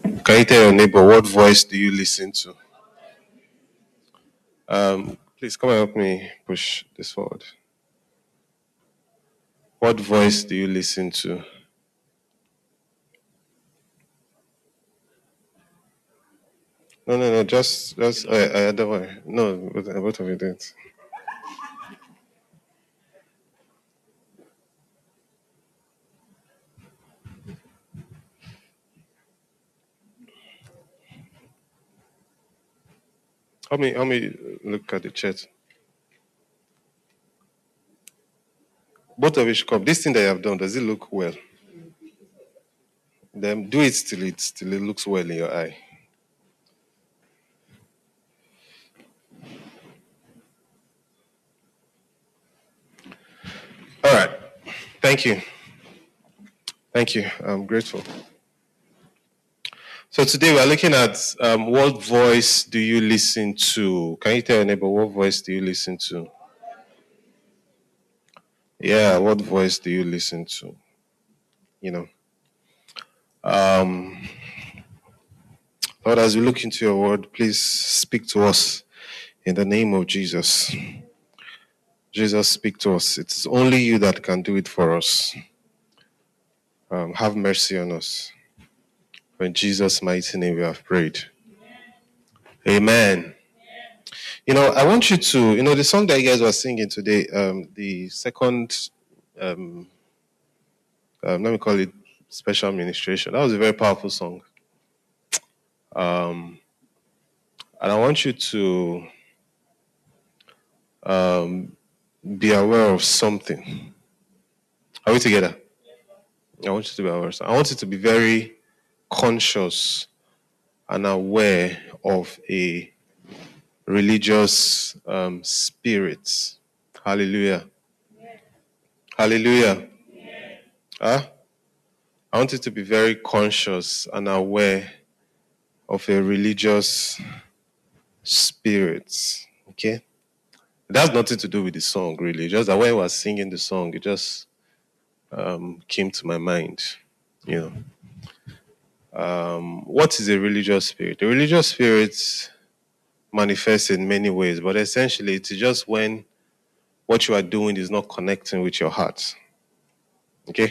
Can you tell your neighbor what voice do you listen to? Please come and help me push this forward. What voice do you listen to? No, just, I don't worry. No, both of you didn't. Help me look at the chat. Both of you should come. This thing that you have done, does it look well? Then do it till it looks well in your eye. All right. Thank you. Thank you. I'm grateful. So today we are looking at what voice do you listen to? Can you tell your neighbor what voice do you listen to? Yeah, what voice do you listen to? You know. Lord, as we look into your word, please speak to us in the name of Jesus. Jesus, speak to us. It is only you that can do it for us. Have mercy on us. In Jesus' mighty name we have prayed. Amen. I want you to, the song that you guys were singing today, the second, let me call it special ministration. That was a very powerful song. And I want you to be aware of something. Are we together? I want you to be aware. I want you to be very conscious and aware of a religious spirit. Hallelujah. Hallelujah. Huh? I want you to be very conscious and aware of a religious spirit. Okay? It has nothing to do with the song, really. Just that when I was singing the song, it just came to my mind. What is a religious spirit? A religious spirit manifests in many ways, but essentially it's just when what you are doing is not connecting with your heart. Okay?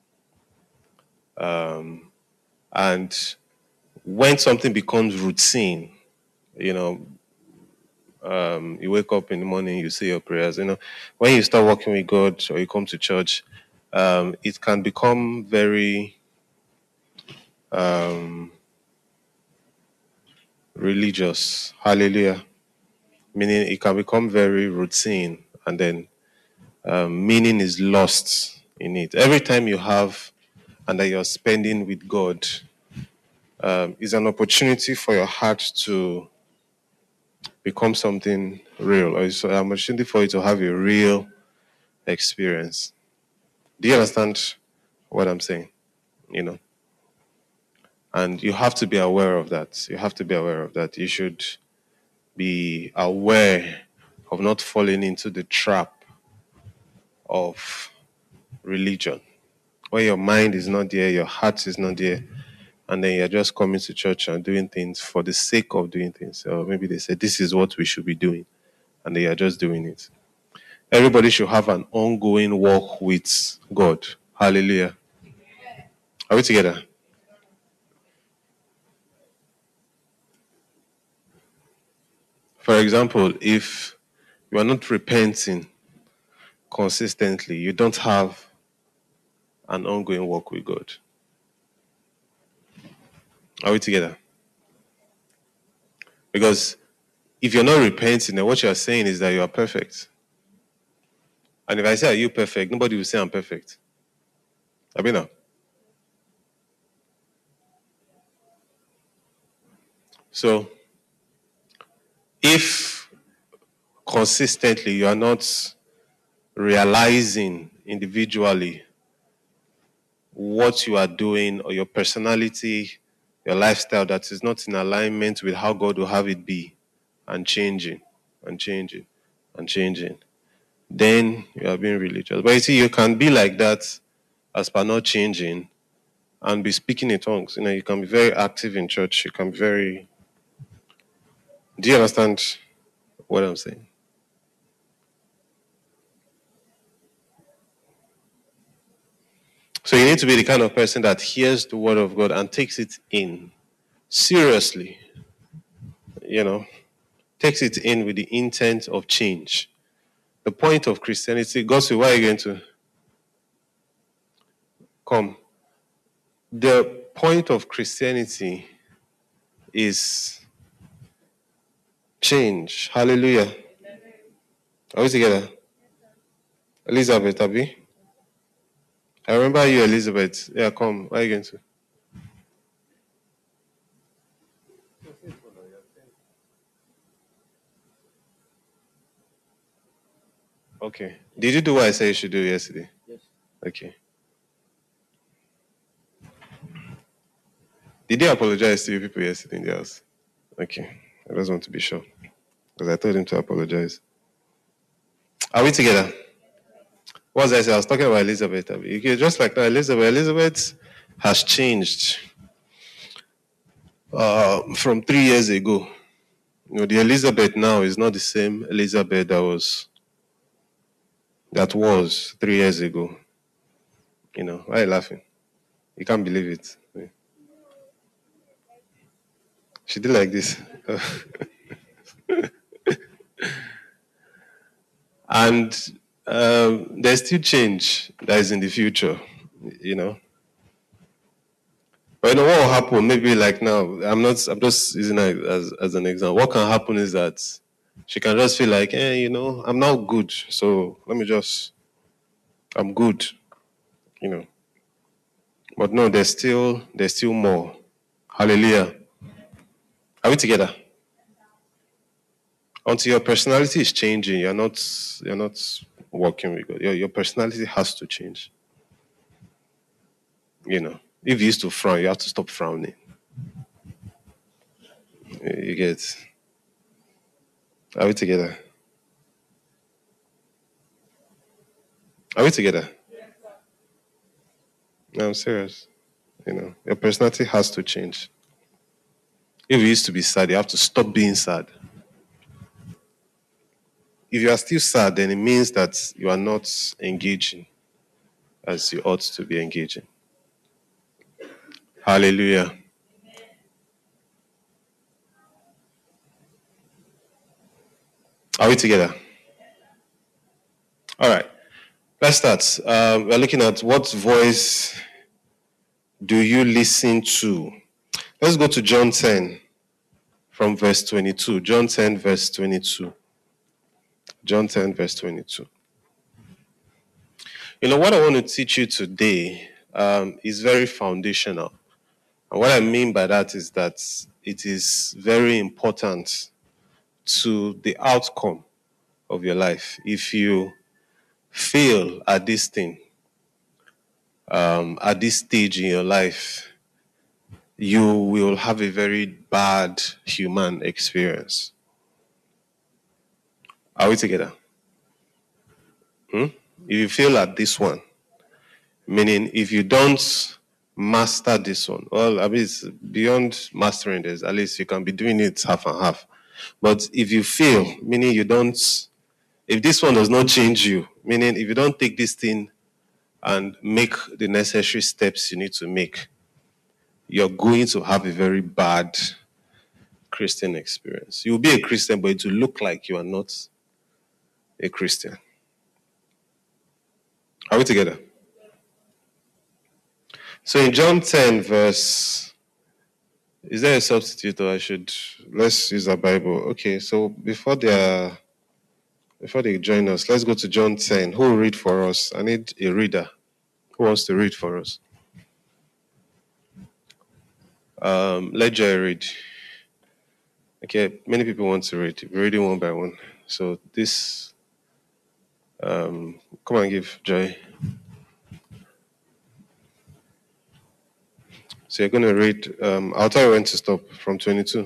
And when something becomes routine, you wake up in the morning, you say your prayers, when you start working with God or you come to church, it can become very religious. Hallelujah. Meaning it can become very routine, and then meaning is lost in it. Every time you have and that you're spending with God is an opportunity for your heart to become something real, or it's an opportunity for you to have a real experience. Do you understand what I'm saying? And you have to be aware of that. You have to be aware of that. You should be aware of not falling into the trap of religion. When your mind is not there, your heart is not there, and then you're just coming to church and doing things for the sake of doing things. Or maybe they say, this is what we should be doing, and they are just doing it. Everybody should have an ongoing walk with God. Hallelujah. Are we together? For example, if you are not repenting consistently, you don't have an ongoing walk with God. Are we together? Because if you're not repenting, then what you're saying is that you are perfect. And if I say, are you perfect? Nobody will say I'm perfect. Abina. So, if consistently you are not realizing individually what you are doing or your personality, your lifestyle that is not in alignment with how God will have it be, and changing, then you are being religious. But you see, you can be like that as per not changing, and be speaking in tongues. You can be very active in church. You can be very. Do you understand what I'm saying? So you need to be the kind of person that hears the word of God and takes it in seriously. Takes it in with the intent of change. The point of Christianity, God said, why are you going to come? The point of Christianity is change. Hallelujah. Are we together? Elizabeth, Abi? I remember you, Elizabeth. Yeah, come. Where are you going to? Okay. Did you do what I said you should do yesterday? Yes. Okay. Did you apologize to you people yesterday in the house? Okay. I just want to be sure. Because I told him to apologize. Are we together? What was I saying? I was talking about Elizabeth. Abi. Okay, just like that, Elizabeth has changed from 3 years ago. The Elizabeth now is not the same Elizabeth that was 3 years ago. Why are you laughing? You can't believe it. She did like this. And there's still change that is in the future, But what will happen? Maybe like now, I'm just using it as an example. What can happen is that she can just feel like, I'm not good. So I'm good, But no, there's still more. Hallelujah. Are we together? Until your personality is changing, you're not working with God. Your personality has to change. If you used to frown, you have to stop frowning. You get? Are we together? Are we together? No, I'm serious. Your personality has to change. If you used to be sad, you have to stop being sad. If you are still sad, then it means that you are not engaging as you ought to be engaging. Hallelujah. Are we together? All right. Let's start. We're looking at what voice do you listen to? Let's go to John 10 from verse 22. John 10, verse 22. John 10, verse 22. What I want to teach you today is very foundational. And what I mean by that is that it is very important to the outcome of your life. If you fail at this thing, at this stage in your life, you will have a very bad human experience. Are we together? If you fail at this one, meaning if you don't master this one, well, I mean, it's beyond mastering this. At least you can be doing it half and half. But if you fail, meaning you don't, if this one does not change you, meaning if you don't take this thing and make the necessary steps you need to make, you're going to have a very bad Christian experience. You'll be a Christian, but it will look like you are not a Christian. Are we together? So in John 10, verse, is there a substitute or let's use a Bible. Okay, so before they join us, let's go to John 10. Who will read for us? I need a reader. Who wants to read for us? Let Joy read. Okay, many people want to read. We're reading one by one. So this, come and give Joy. So you're going to read, I'll tell you when to stop, from 22.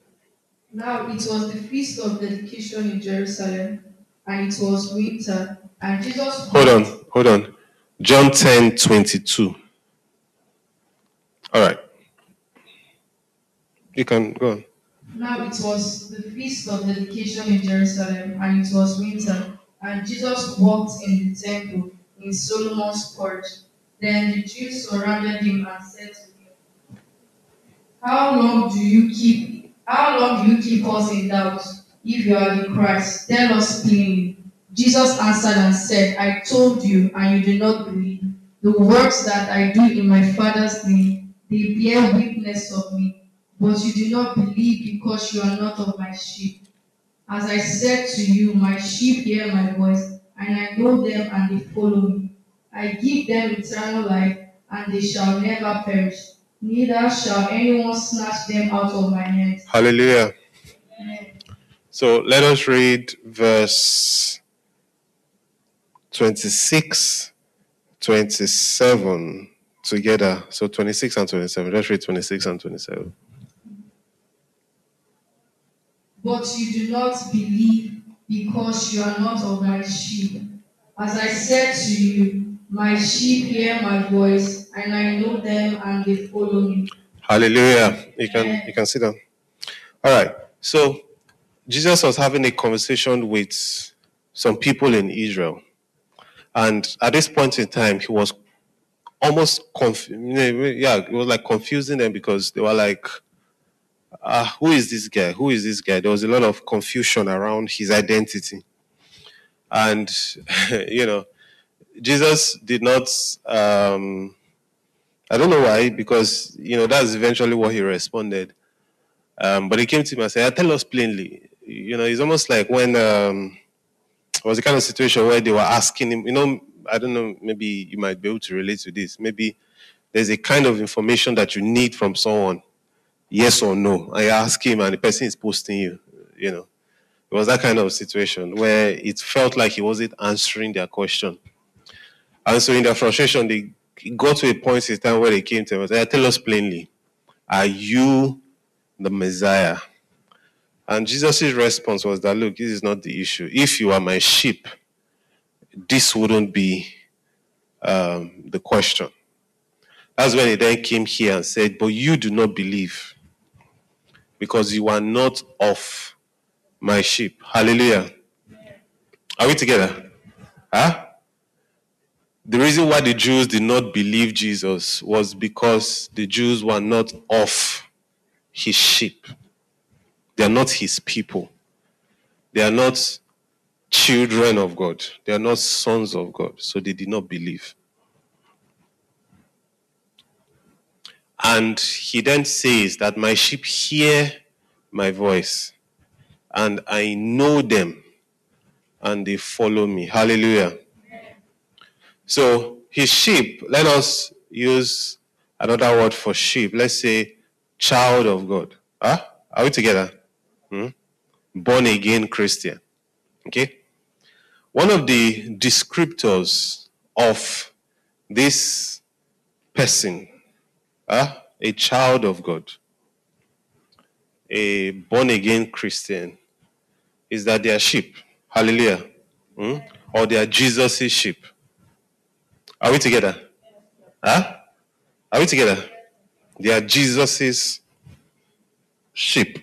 Now it was the feast of dedication in Jerusalem, and it was winter. And Jesus Hold on. John 10:22. All right. You can go on. Now it was the feast of dedication in Jerusalem, and it was winter, and Jesus walked in the temple in Solomon's porch. Then the Jews surrounded him and said to him, how long do you keep us in doubt? If you are the Christ, tell us plainly. Jesus answered and said, I told you, and you do not believe. The works that I do in my Father's name, they bear witness of me. But you do not believe because you are not of my sheep. As I said to you, my sheep hear my voice, and I know them and they follow me. I give them eternal life, and they shall never perish, neither shall anyone snatch them out of my hand. Hallelujah. Amen. So let us read verse 26, 27 together. So 26 and 27. Let's read 26 and 27. But you do not believe because you are not of my sheep. As I said to you, my sheep hear my voice, and I know them and they follow me. Hallelujah. You can sit down. All right. So Jesus was having a conversation with some people in Israel. And at this point in time, he was almost it was like confusing them because they were like, who is this guy? Who is this guy? There was a lot of confusion around his identity. And, Jesus did not, I don't know why, because, that's eventually what he responded. But he came to me and said, tell us plainly. It's almost like when it was a kind of situation where they were asking him, I don't know, maybe you might be able to relate to this. Maybe there's a kind of information that you need from someone, yes or no. I ask him and the person is posting you, It was that kind of situation where it felt like he wasn't answering their question. And so in their frustration, they got to a point in time where they came to him and said, tell us plainly, are you the Messiah? And Jesus' response was that, look, this is not the issue. If you are my sheep, this wouldn't be the question. That's when he then came here and said, but you do not believe because you are not of my sheep. Hallelujah. Are we together? Huh? The reason why the Jews did not believe Jesus was because the Jews were not of his sheep. They are not his people. They are not children of God. They are not sons of God. So they did not believe. And he then says that my sheep hear my voice and I know them and they follow me. Hallelujah. So his sheep, let us use another word for sheep. Let's say child of God. Huh? Are we together? Born again Christian. Okay? One of the descriptors of this person, a child of God, a born again Christian, is that they are sheep. Hallelujah. Or they are Jesus' sheep. Are we together? Huh? Are we together? They are Jesus' sheep.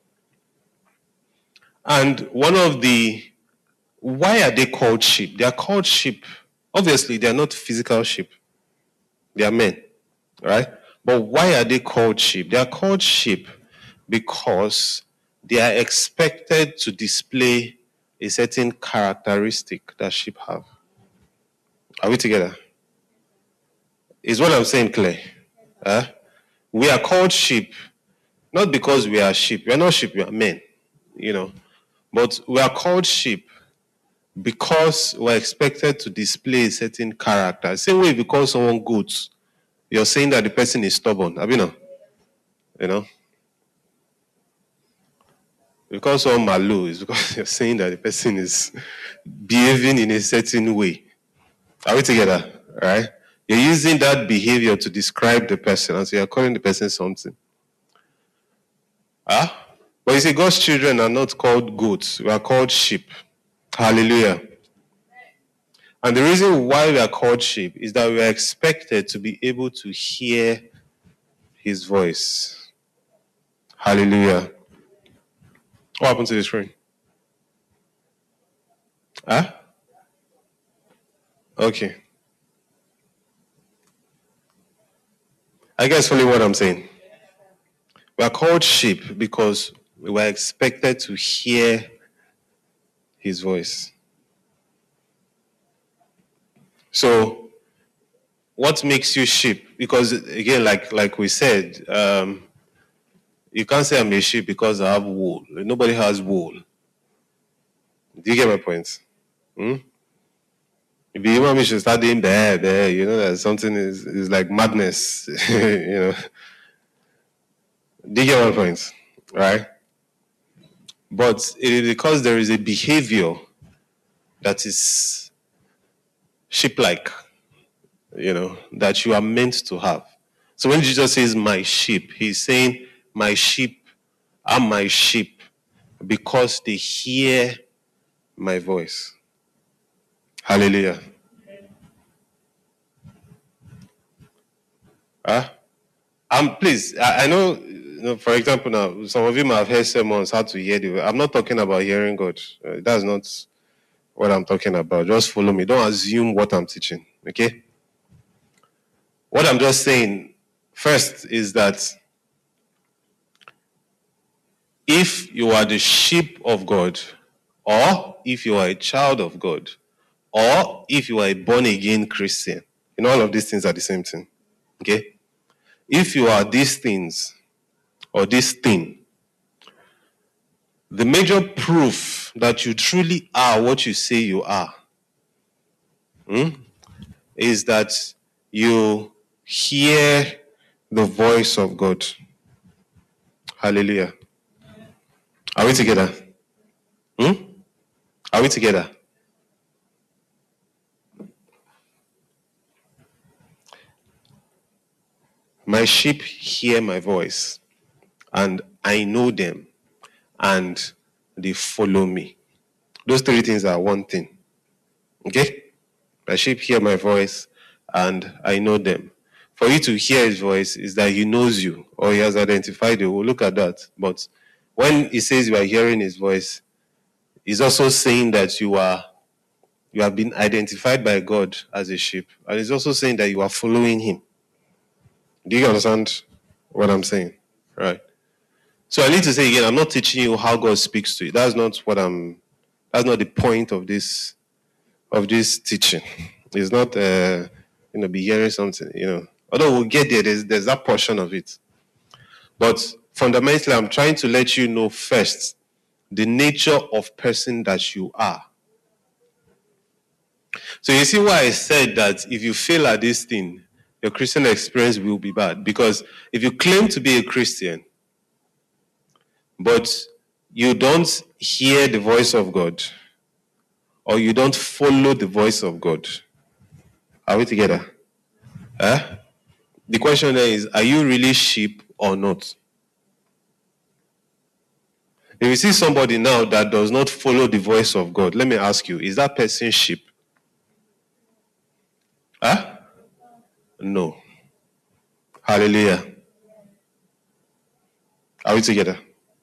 And one of the, why are they called sheep? They are called sheep. Obviously, they are not physical sheep. They are men, right? But why are they called sheep? They are called sheep because they are expected to display a certain characteristic that sheep have. Are we together? Is what I'm saying clear? We are called sheep not because we are sheep. We are not sheep, we are men, But we are called sheep because we're expected to display a certain character. Same way if you call someone goat, you're saying that the person is stubborn. Have you know? If you call someone malu, it's because you're saying that the person is behaving in a certain way. Are we together? Right? You're using that behavior to describe the person, and so you're calling the person something. But you see, God's children are not called goats. We are called sheep. Hallelujah. And the reason why we are called sheep is that we are expected to be able to hear his voice. Hallelujah. What happened to the screen? Huh? Okay. I guess fully what I'm saying. We are called sheep because we were expected to hear his voice. So, what makes you sheep? Because again, like we said, you can't say I'm a sheep because I have wool. Nobody has wool. Do you get my point? If you want me to start doing there, you know that something is like madness. You know. Do you get my point? Right? But it is because there is a behavior that is sheep-like, you know, that you are meant to have. So when Jesus says my sheep, he's saying my sheep are my sheep because they hear my voice. Hallelujah. Please, I know, you know, for example, now, some of you might have heard sermons how to hear the. I'm not talking about hearing God. That's not what I'm talking about. Just follow me. Don't assume what I'm teaching, okay? What I'm just saying first is that if you are the sheep of God, or if you are a child of God, or if you are a born-again Christian, you know, all of these things are the same thing, okay? If you are these things, or this thing, the major proof that you truly are what you say you are is that you hear the voice of God. Hallelujah. Are we together? Are we together? My sheep hear my voice, and I know them, and they follow me. Those three things are one thing. Okay? My sheep hear my voice, and I know them. For you to hear his voice is that he knows you, or he has identified you. We'll look at that. But when he says you are hearing his voice, he's also saying that you have been identified by God as a sheep. And he's also saying that you are following him. Do you understand what I'm saying? Right. So I need to say again, I'm not teaching you how God speaks to you. That's not the point of this teaching. It's not be hearing something, you know. Although we'll get there, there's that portion of it. But fundamentally, I'm trying to let you know first the nature of person that you are. So you see why I said that if you fail at this thing, your Christian experience will be bad. Because if you claim to be a Christian, but you don't hear the voice of God, or you don't follow the voice of God, are we together? The question there is, are you really sheep or not? If you see somebody now that does not follow the voice of God, let me ask you, is that person sheep? No. Hallelujah. Are we together?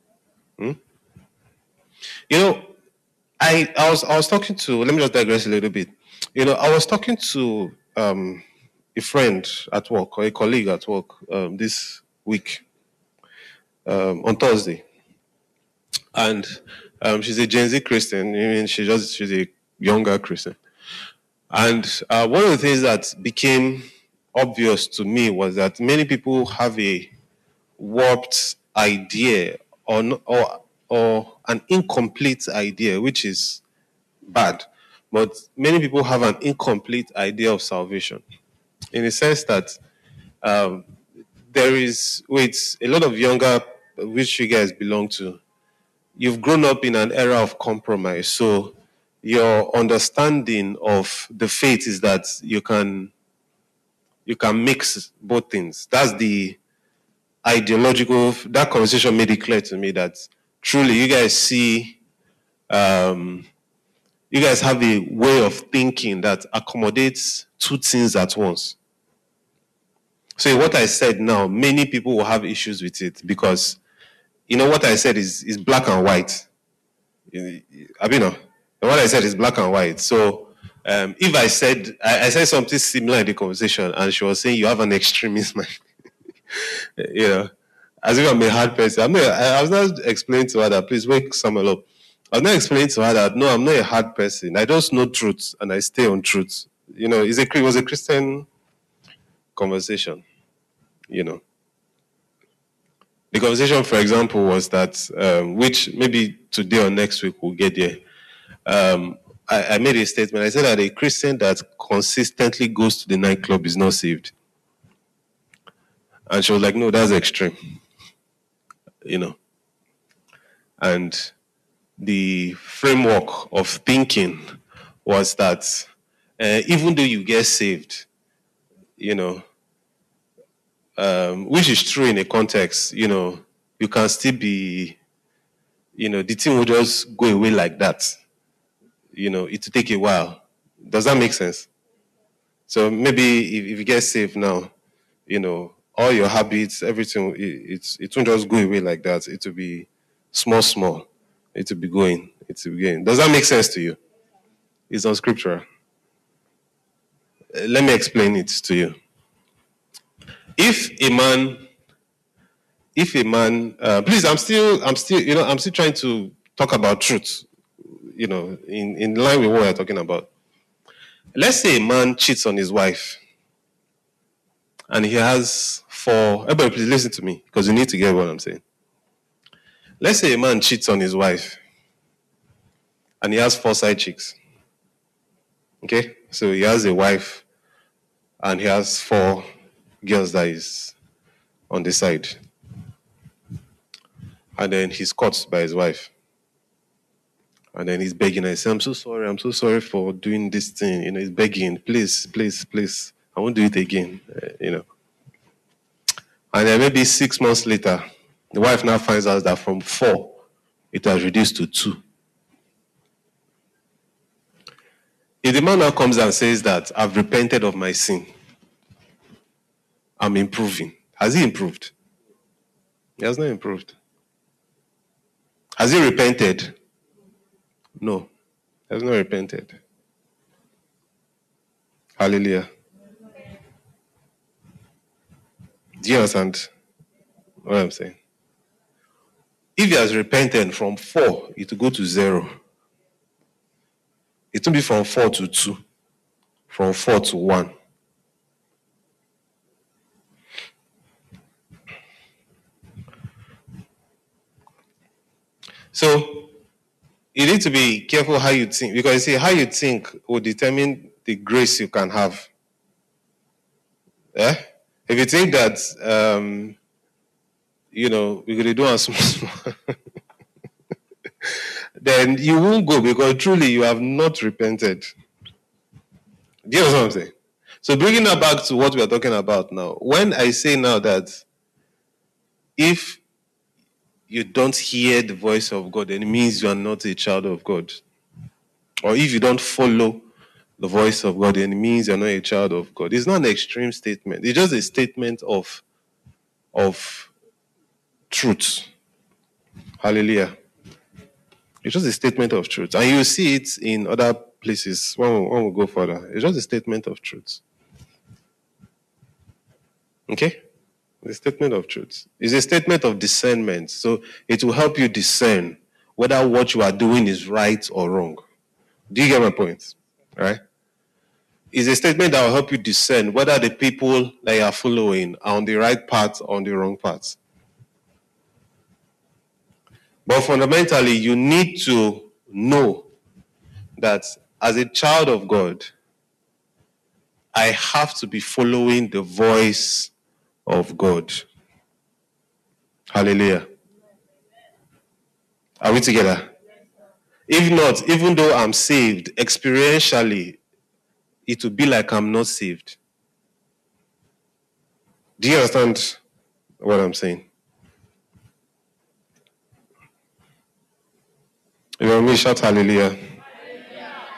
You know, I was talking to, let me just digress a little bit. You know, I was talking to a friend at work, or a colleague at work this week, on Thursday. And she's a Gen Z Christian. I mean, she's a younger Christian. And one of the things that became obvious to me was that many people have a warped idea or an incomplete idea, which is bad. But many people have an incomplete idea of salvation, in the sense that there is, a lot of younger, which you guys belong to, you've grown up in an era of compromise. So your understanding of the faith is that you can mix both things. That's the ideological. That conversation made it clear to me that truly you guys see You guys have a way of thinking that accommodates two things at once. So what I said now, many people will have issues with it because, what I said is black and white. What I said is black and white. So if I said something similar in the conversation and she was saying you have an extremist mind, as if I'm a hard person. I was not explaining to her that, please wake Samuel up. I was not explaining to her that, no, I'm not a hard person. I just know truth and I stay on truth. It was a Christian conversation, The conversation, for example, was that, which maybe today or next week we'll get there. I made a statement. I said that a Christian that consistently goes to the nightclub is not saved. And she was like, no, that's extreme. And the framework of thinking was that even though you get saved, which is true in a context, you can still be, the thing will just go away like that. It will take a while. Does that make sense? So maybe if you get saved now, all your habits, everything, it won't just go away like that. It will be small. It will be going. Does that make sense to you? It's unscriptural. Let me explain it to you. If a man, please, I'm still trying to talk about truth, in line with what we're talking about. Let's say a man cheats on his wife and he has 4. Everybody, please listen to me because you need to get what I'm saying. Let's say a man cheats on his wife and he has 4 side chicks. Okay? So he has a wife and he has 4 girls that is on the side. And then he's caught by his wife. And then he's begging. I say, I'm so sorry for doing this thing. He's begging, please, I won't do it again. And then maybe 6 months later, the wife now finds out that from 4, it has reduced to 2. If the man now comes and says that I've repented of my sin, I'm improving. Has he improved? He has not improved. Has he repented? No, he has not repented. Hallelujah. Do you understand what I'm saying? If he has repented from 4, it will go to 0. It will be from 4 to 2, from 4 to 1. So you need to be careful how you think, because you see, how you think will determine the grace you can have. Yeah? If you think that, we're going to do a small, then you won't go because truly you have not repented. Do you know what I'm saying? So bringing that back to what we are talking about now, when I say now that if you don't hear the voice of God, then it means you are not a child of God. Or if you don't follow the voice of God, then it means you're not a child of God. It's not an extreme statement. It's just a statement of truth. Hallelujah. It's just a statement of truth. And you see it in other places when we go further. It's just a statement of truth. Okay? It's a statement of truth. It's a statement of discernment. So it will help you discern whether what you are doing is right or wrong. Do you get my point? All right? It's a statement that will help you discern whether the people that you are following are on the right path or on the wrong path. But fundamentally, you need to know that as a child of God, I have to be following the voice of God. Hallelujah. Are we together? If not, even though I'm saved, experientially, it will be like I'm not saved. Do you understand what I'm saying? If you want me, shout hallelujah.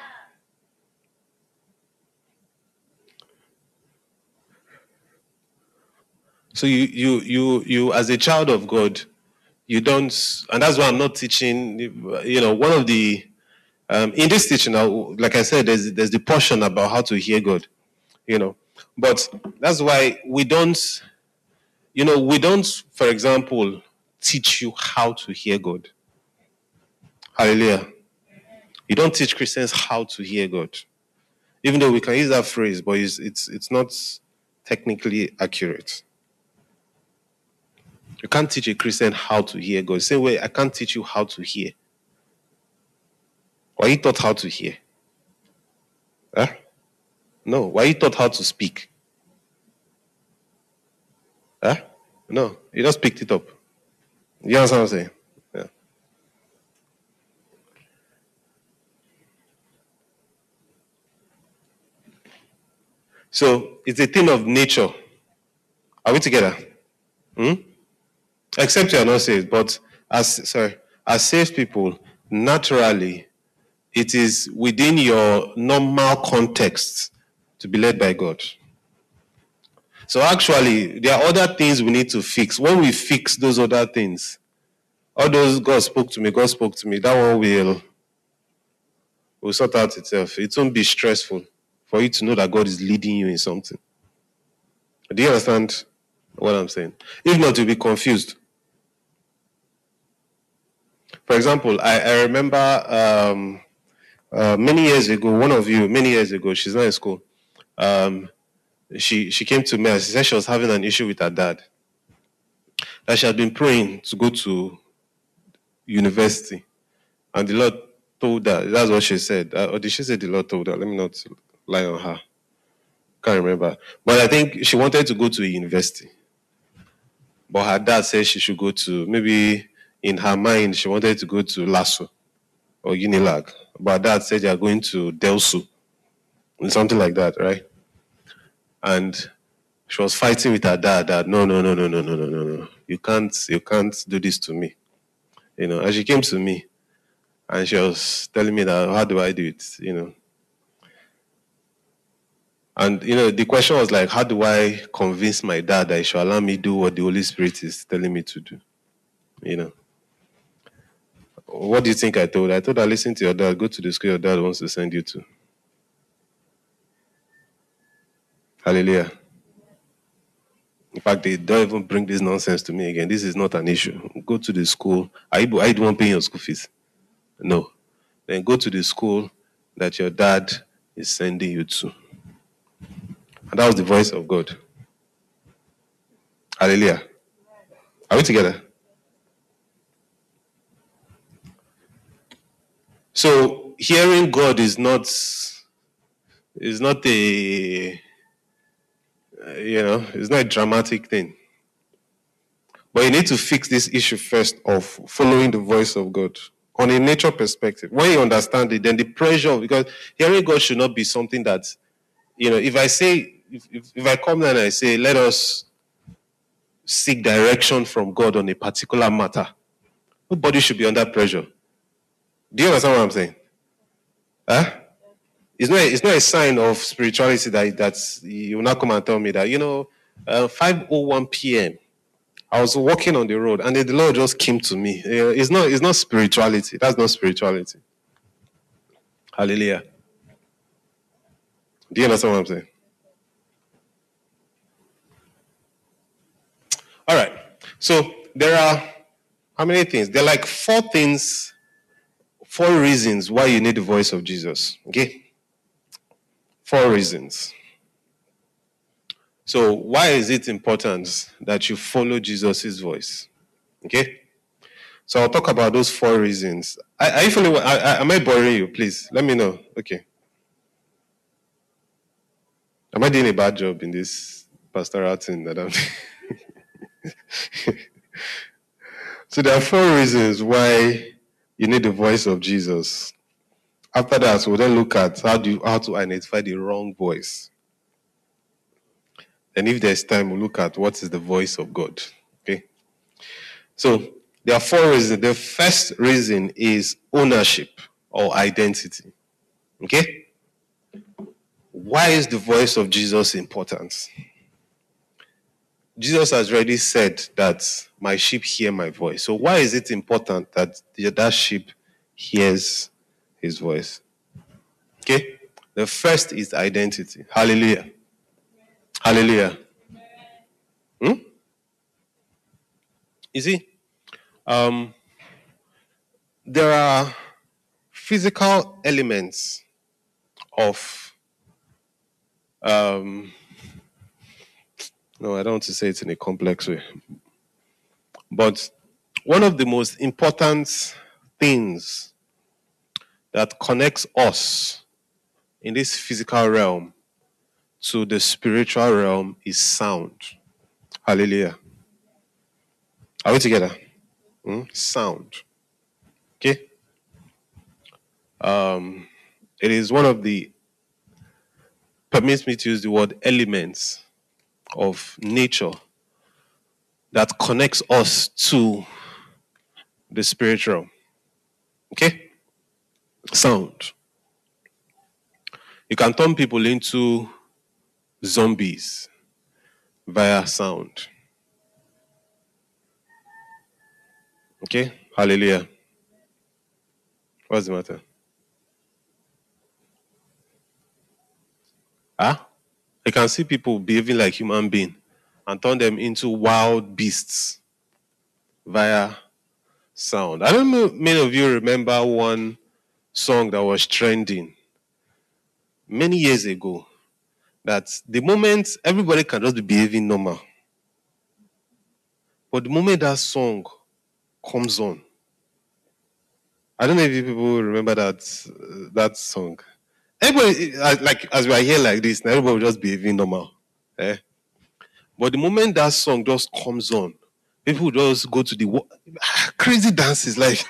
So you as a child of God, you don't, and that's why I'm not teaching. One of the in this teaching, like I said, there's the portion about how to hear God. But that's why we don't, for example, teach you how to hear God. Hallelujah. You don't teach Christians how to hear God, even though we can use that phrase, but it's not technically accurate. You can't teach a Christian how to hear God. Same way, I can't teach you how to hear. Why you taught how to hear? Huh? No. Why you taught how to speak? Huh? No. You just picked it up. You understand what I'm saying? Yeah. So it's a thing of nature. Are we together? Except you are not saved, but as saved people, naturally, it is within your normal context to be led by God. So actually, there are other things we need to fix. When we fix those other things, all those God spoke to me, that one will sort out itself. It won't be stressful for you to know that God is leading you in something. Do you understand what I'm saying? If not, you'll be confused. For example, I remember many years ago, she's not in school, she came to me and she said she was having an issue with her dad. That she had been praying to go to university. And the Lord told her, that's what she said. Or did she say the Lord told her? Let me not lie on her. Can't remember. But I think she wanted to go to a university. But her dad said she should go to, maybe in her mind, she wanted to go to LASU or Unilag. But her dad said they are going to Delsu. Something like that, right? And she was fighting with her dad that no. You can't do this to me. And she came to me and she was telling me that, how do I do it? And the question was like, how do I convince my dad that he should allow me do what the Holy Spirit is telling me to do? What do you think I told her? I told her, listen to your dad, go to the school your dad wants to send you to. Hallelujah. In fact, they don't even bring this nonsense to me again. This is not an issue. Go to the school. Are you the one paying your school fees? No. Then go to the school that your dad is sending you to. And that was the voice of God. Hallelujah. Are we together? So hearing God is not a it's not a dramatic thing. But you need to fix this issue first of following the voice of God on a nature perspective. When you understand it, then the pressure, because hearing God should not be something that, if I say, if I come there and I say, let us seek direction from God on a particular matter, nobody should be under pressure. Do you understand what I'm saying? Huh? It's not a sign of spirituality that you will not come and tell me that, 5:01 p.m. I was walking on the road and the Lord just came to me. It's not spirituality. That's not spirituality. Hallelujah. Do you understand what I'm saying? All right. So there are how many things? There are like 4 reasons why you need the voice of Jesus. Okay? 4 reasons. So why is it important that you follow Jesus' voice? Okay? So I'll talk about those 4 reasons. Are you feeling? Am I boring you? Please let me know. Okay. Am I doing a bad job in this pastoral thing that I'm So there are 4 reasons why you need the voice of Jesus. After that, we'll then look at how to identify the wrong voice. And if there's time, we'll look at what is the voice of God. Okay. So there are 4 reasons. The first reason is ownership or identity. Okay? Why is the voice of Jesus important? Jesus has already said that my sheep hear my voice. So why is it important that that sheep hears his voice? Okay. The first is identity. Hallelujah. Hallelujah. Hmm? You see, um, there are physical elements of no, I don't want to say it in a complex way. But one of the most important things that connects us in this physical realm to the spiritual realm is sound. Hallelujah. Are we together? Sound. Okay. It is one of the, permits me to use the word, elements of nature that connects us to the spiritual. Okay? Sound. You can turn people into zombies via sound. Okay? Hallelujah. What's the matter? Ah? You can see people behaving like human beings and turn them into wild beasts via sound. I don't know, many of you remember one song that was trending many years ago, that the moment everybody can just be behaving normal, but the moment that song comes on, I don't know if you people remember that song. Everybody, like as we are here like this, now everybody will just behaving normal. Eh? But the moment that song just comes on, people just go to the crazy dances. Like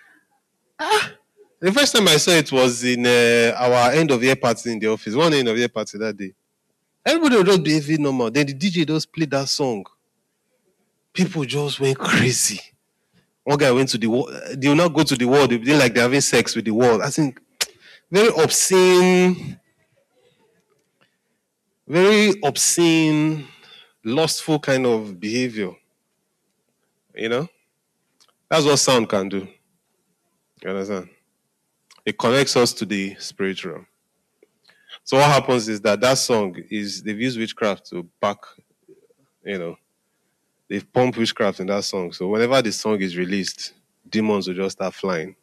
the first time I saw it was in our end of year party in the office. One end of year party that day. Everybody will just behaving normal. Then the DJ just played that song. People just went crazy. One guy went to the wall. They will not go to the wall. They didn't like they're having sex with the wall. I think very obscene, lustful kind of behavior. You know? That's what sound can do. You understand? It connects us to the spiritual. So what happens is that song is, they've used witchcraft to back, they've pumped witchcraft in that song. So whenever the song is released, demons will just start flying.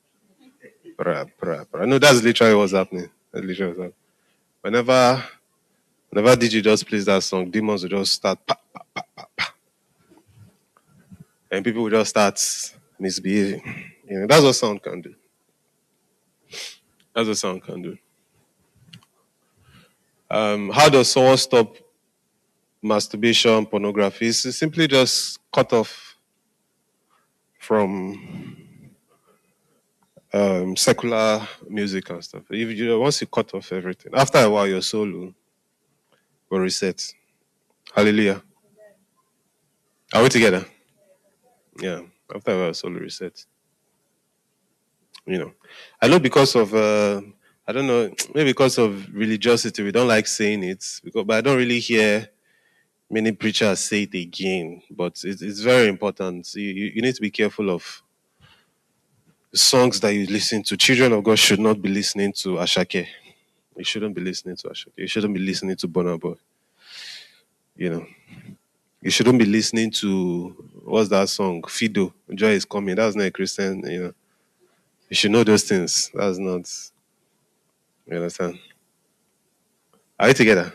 No, that's literally what's happening. That's literally what's happening. Whenever DJ just plays that song, demons will just start and people will just start misbehaving. That's what sound can do. That's what sound can do. How does someone stop masturbation, pornography? It's simply just cut off from secular music and stuff. Once you cut off everything, after a while your soul will reset. Hallelujah. Are we together? Yeah. After a while your soul will reset. I know because of I don't know, maybe because of religiosity, we don't like saying it, but I don't really hear many preachers say it again. But it's very important. You need to be careful of the songs that you listen to. Children of God should not be listening to Ashake. You shouldn't be listening to Ashake. You shouldn't be listening to Burna Boy. You shouldn't be listening to, what's that song? Fido. Joy is coming. That's not a Christian. You should know those things. That's not. You understand? Are you together?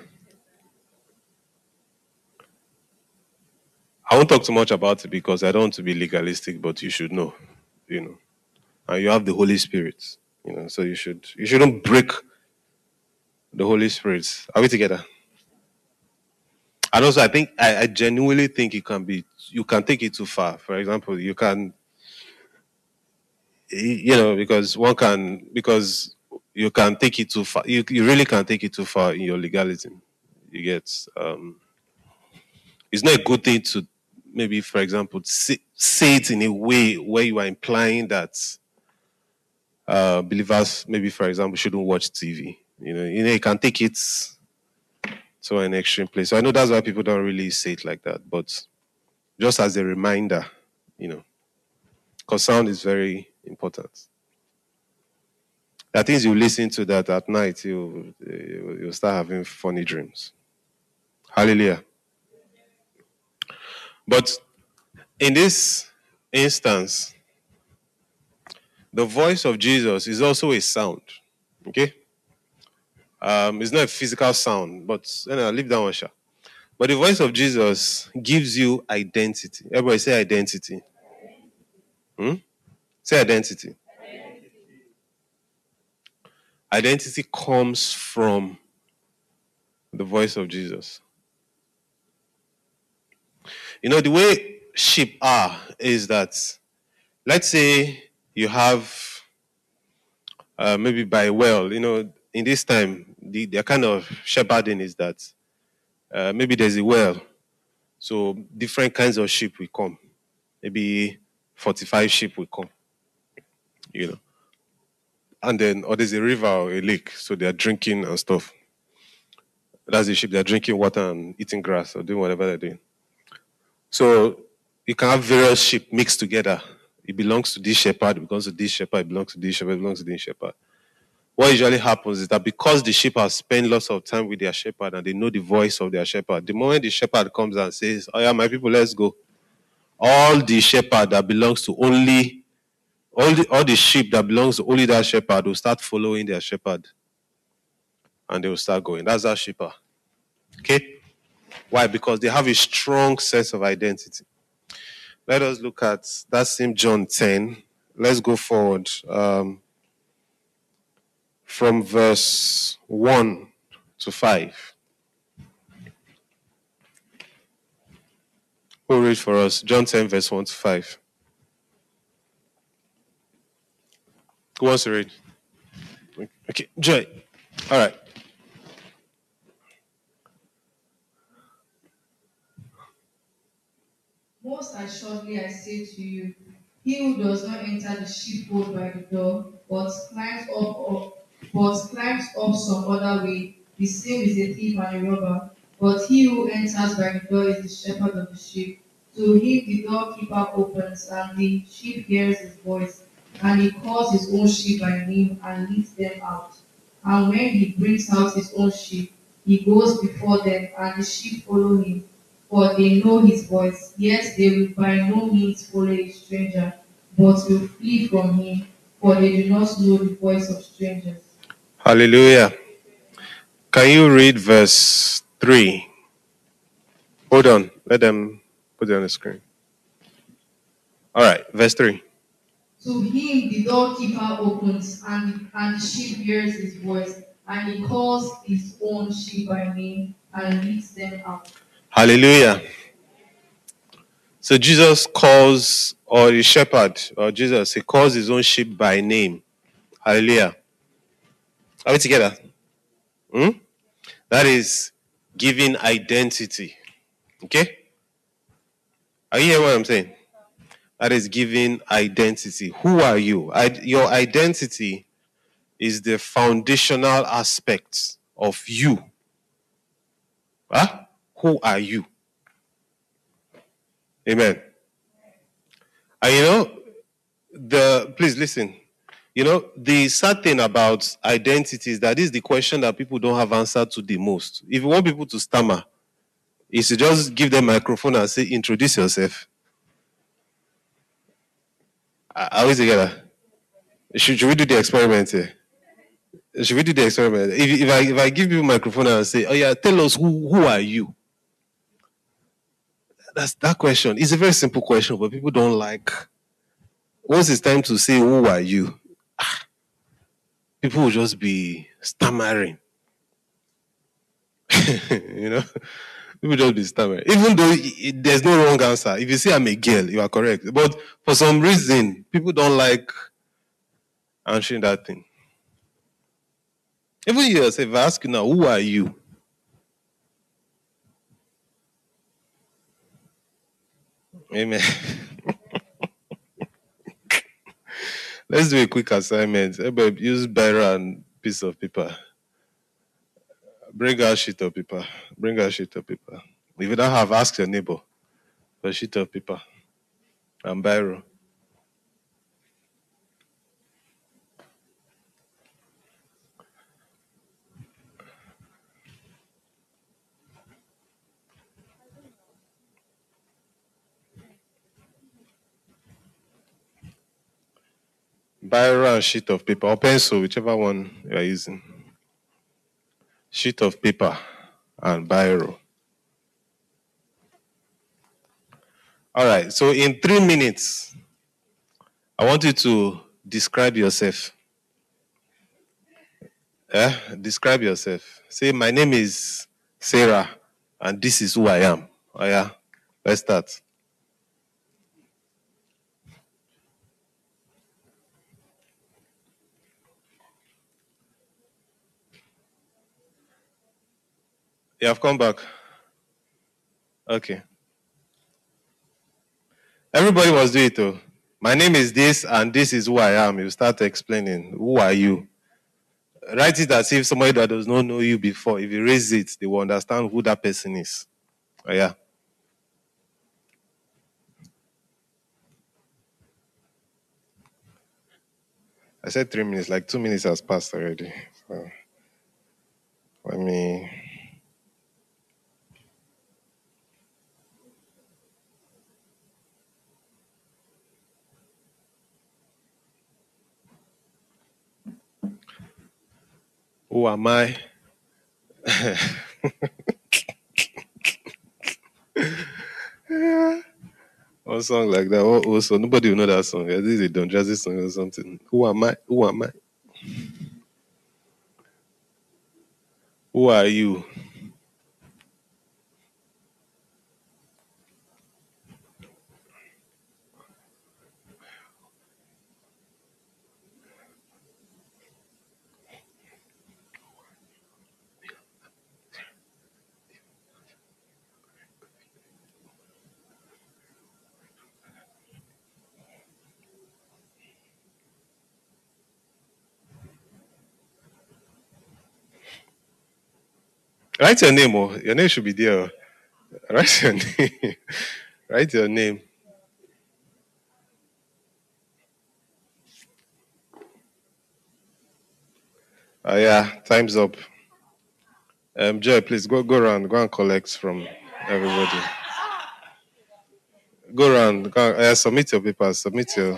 I won't talk too much about it because I don't want to be legalistic, but you should know, and you have the Holy Spirit, so you shouldn't break the Holy Spirit. Are we together? And also, I genuinely think you can take it too far. For example, you can, because you can take it too far. You really can take it too far in your legalism. You get, it's not a good thing to maybe, for example, say it in a way where you are implying that believers, maybe for example, shouldn't watch TV. You can take it to an extreme place. So I know that's why people don't really say it like that, but just as a reminder, because sound is very important. There are things you listen to that at night, you'll start having funny dreams. Hallelujah. But in this instance, the voice of Jesus is also a sound. Okay? It's not a physical sound, but I'll leave that one short. But the voice of Jesus gives you identity. Everybody say identity. Say identity. Identity comes from the voice of Jesus. The way sheep are is that, let's say you have maybe by well, in this time, the kind of shepherding is that maybe there's a well. So different kinds of sheep will come. Maybe 45 sheep will come, And then, or there's a river or a lake, so they're drinking and stuff. That's the sheep, they're drinking water and eating grass or doing whatever they're doing. So you can have various sheep mixed together. It belongs to this shepherd, it belongs to this shepherd, it belongs to this shepherd, it belongs to this shepherd. What usually happens is that because the sheep have spent lots of time with their shepherd and they know the voice of their shepherd, the moment the shepherd comes and says, "Oh yeah, my people, let's go," all the shepherd that belongs to only all the sheep that belongs to only that shepherd will start following their shepherd. And they will start going. That's our sheep are. Okay? Why? Because they have a strong sense of identity. Let us look at that same John 10. Let's go forward. From verse 1 to 5. Who will read for us? John 10, verse 1 to 5. Who wants to read? Okay, Joy. All right. Most assuredly I say to you, he who does not enter the sheepfold by the door, but climbs up some other way, the same is a thief and a robber. But he who enters by the door is the shepherd of the sheep. To him the doorkeeper opens, and the sheep hears his voice, and he calls his own sheep by name and leads them out. And when he brings out his own sheep, he goes before them, and the sheep follow him, for they know his voice. Yet they will by no means follow a stranger, but will flee from him, for they do not know the voice of strangers. Hallelujah. Can you read verse 3? Hold on. Let them put it on the screen. All right. Verse 3. To him the doorkeeper opens, and the sheep hears his voice, and he calls his own sheep by name and leads them out. Hallelujah. So Jesus calls, or the shepherd, or Jesus, he calls his own sheep by name. Hallelujah. Are we together? That is giving identity. Okay? Are you hearing what I'm saying? That is giving identity. Who are you? Your identity is the foundational aspect of you. Huh? Who are you? Amen. And please listen. The sad thing about identity is that this is the question that people don't have answer to the most. If you want people to stammer, is to just give them a microphone and say, introduce yourself. Are we together? Should we do the experiment here? Should we do the experiment? If I give you a microphone and say, "Oh yeah, tell us who are you?" That's that question. It's a very simple question, but people don't like. Once it's time to say who are you, people will just be stammering. People just be stammering. Even though there's no wrong answer. If you say I'm a girl, you are correct. But for some reason, people don't like answering that thing. Even yourself, if I ask you now, who are you? Amen. Let's do a quick assignment. Everybody use biro and piece of paper. Bring out sheet of paper. Bring out sheet of paper. If you don't have, ask your neighbor for a sheet of paper and biro. Biro and sheet of paper or pencil, whichever one you are using. Sheet of paper and biro. All right. So in 3 minutes, I want you to describe yourself. Describe yourself. Say, my name is Sarah, and this is who I am. Oh yeah. Let's start. You have come back. Okay. Everybody must do it though. My name is this and this is who I am. You start explaining. Who are you? Write it as if somebody that does not know you before, if you raise it, they will understand who that person is. Oh yeah. I said 3 minutes, like 2 minutes has passed already. So let me. Who am I? One song like that. Also, nobody will know that song. This is a Don Jazzy song or something. Who am I? Who am I? Who are you? Write your name. Oh, your name should be there. Write your name. Write your name. Oh yeah, time's up. Joy, please go around, go and collect from everybody. Go around, submit your papers, submit your.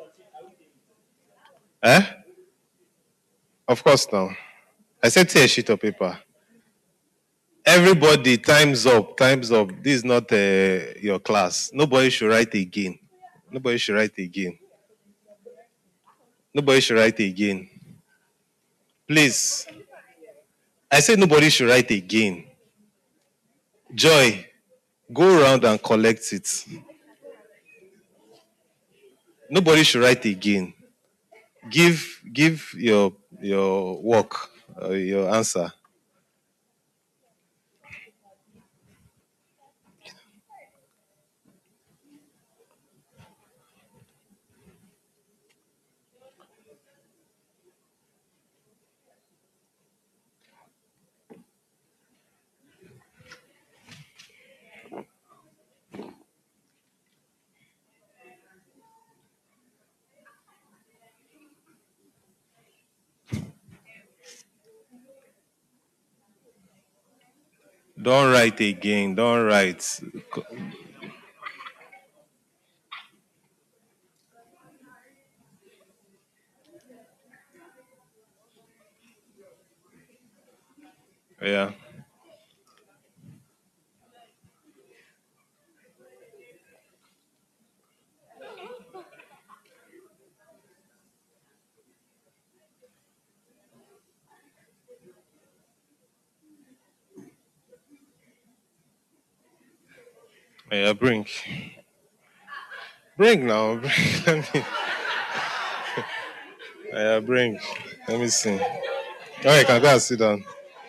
Eh? Of course now. I said take a sheet of paper. Everybody, time's up, time's up. This is not your class. Nobody should write again. Nobody should write again. Nobody should write again. Please. I said nobody should write again. Joy, go around and collect it. Nobody should write again. Give your work, your answer. Don't write again. Don't write. Yeah. Yeah, bring. Bring now. Bring. Let me. Yeah, bring. Let me see. Oh, you can go and sit down.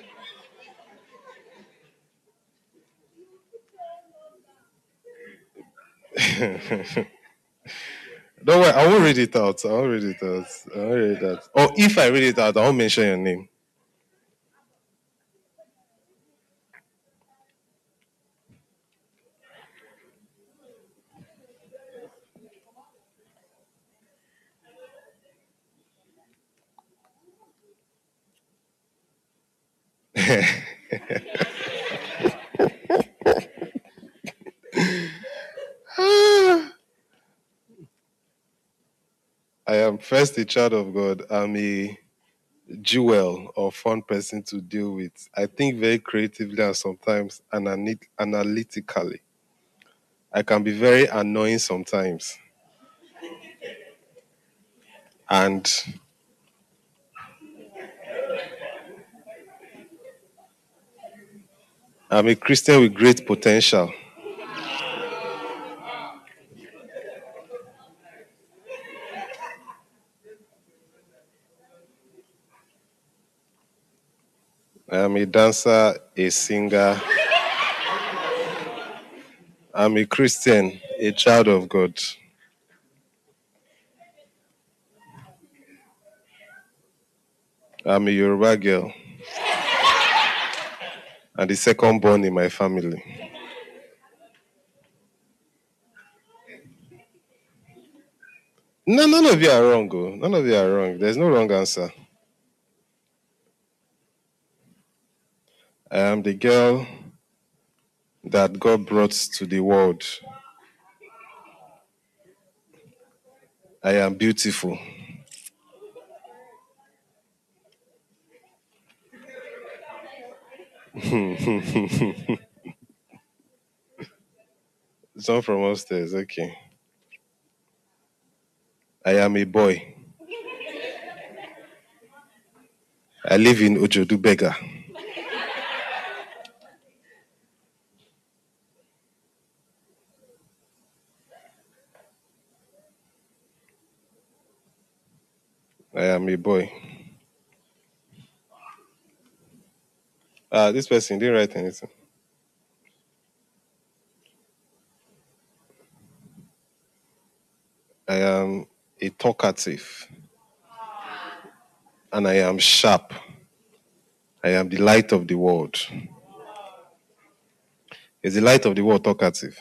Don't worry, I won't read it out. I won't read it out. I won't read it out. Or if I read it out, I won't mention your name. I am first a child of God. I'm a jewel or fun person to deal with. I think very creatively and sometimes analytically. I can be very annoying sometimes. And I'm a Christian with great potential. I am a dancer, a singer. I'm a Christian, a child of God. I'm a Yoruba girl and the second born in my family. No, none of you are wrong. Oh. None of you are wrong. There's no wrong answer. I am the girl that God brought to the world. I am beautiful. It's not from upstairs. Okay. I am a boy. I live in Ojodu Bega. I am a boy. This person didn't write anything. I am a talkative. And I am sharp. I am the light of the world. Is the light of the world talkative?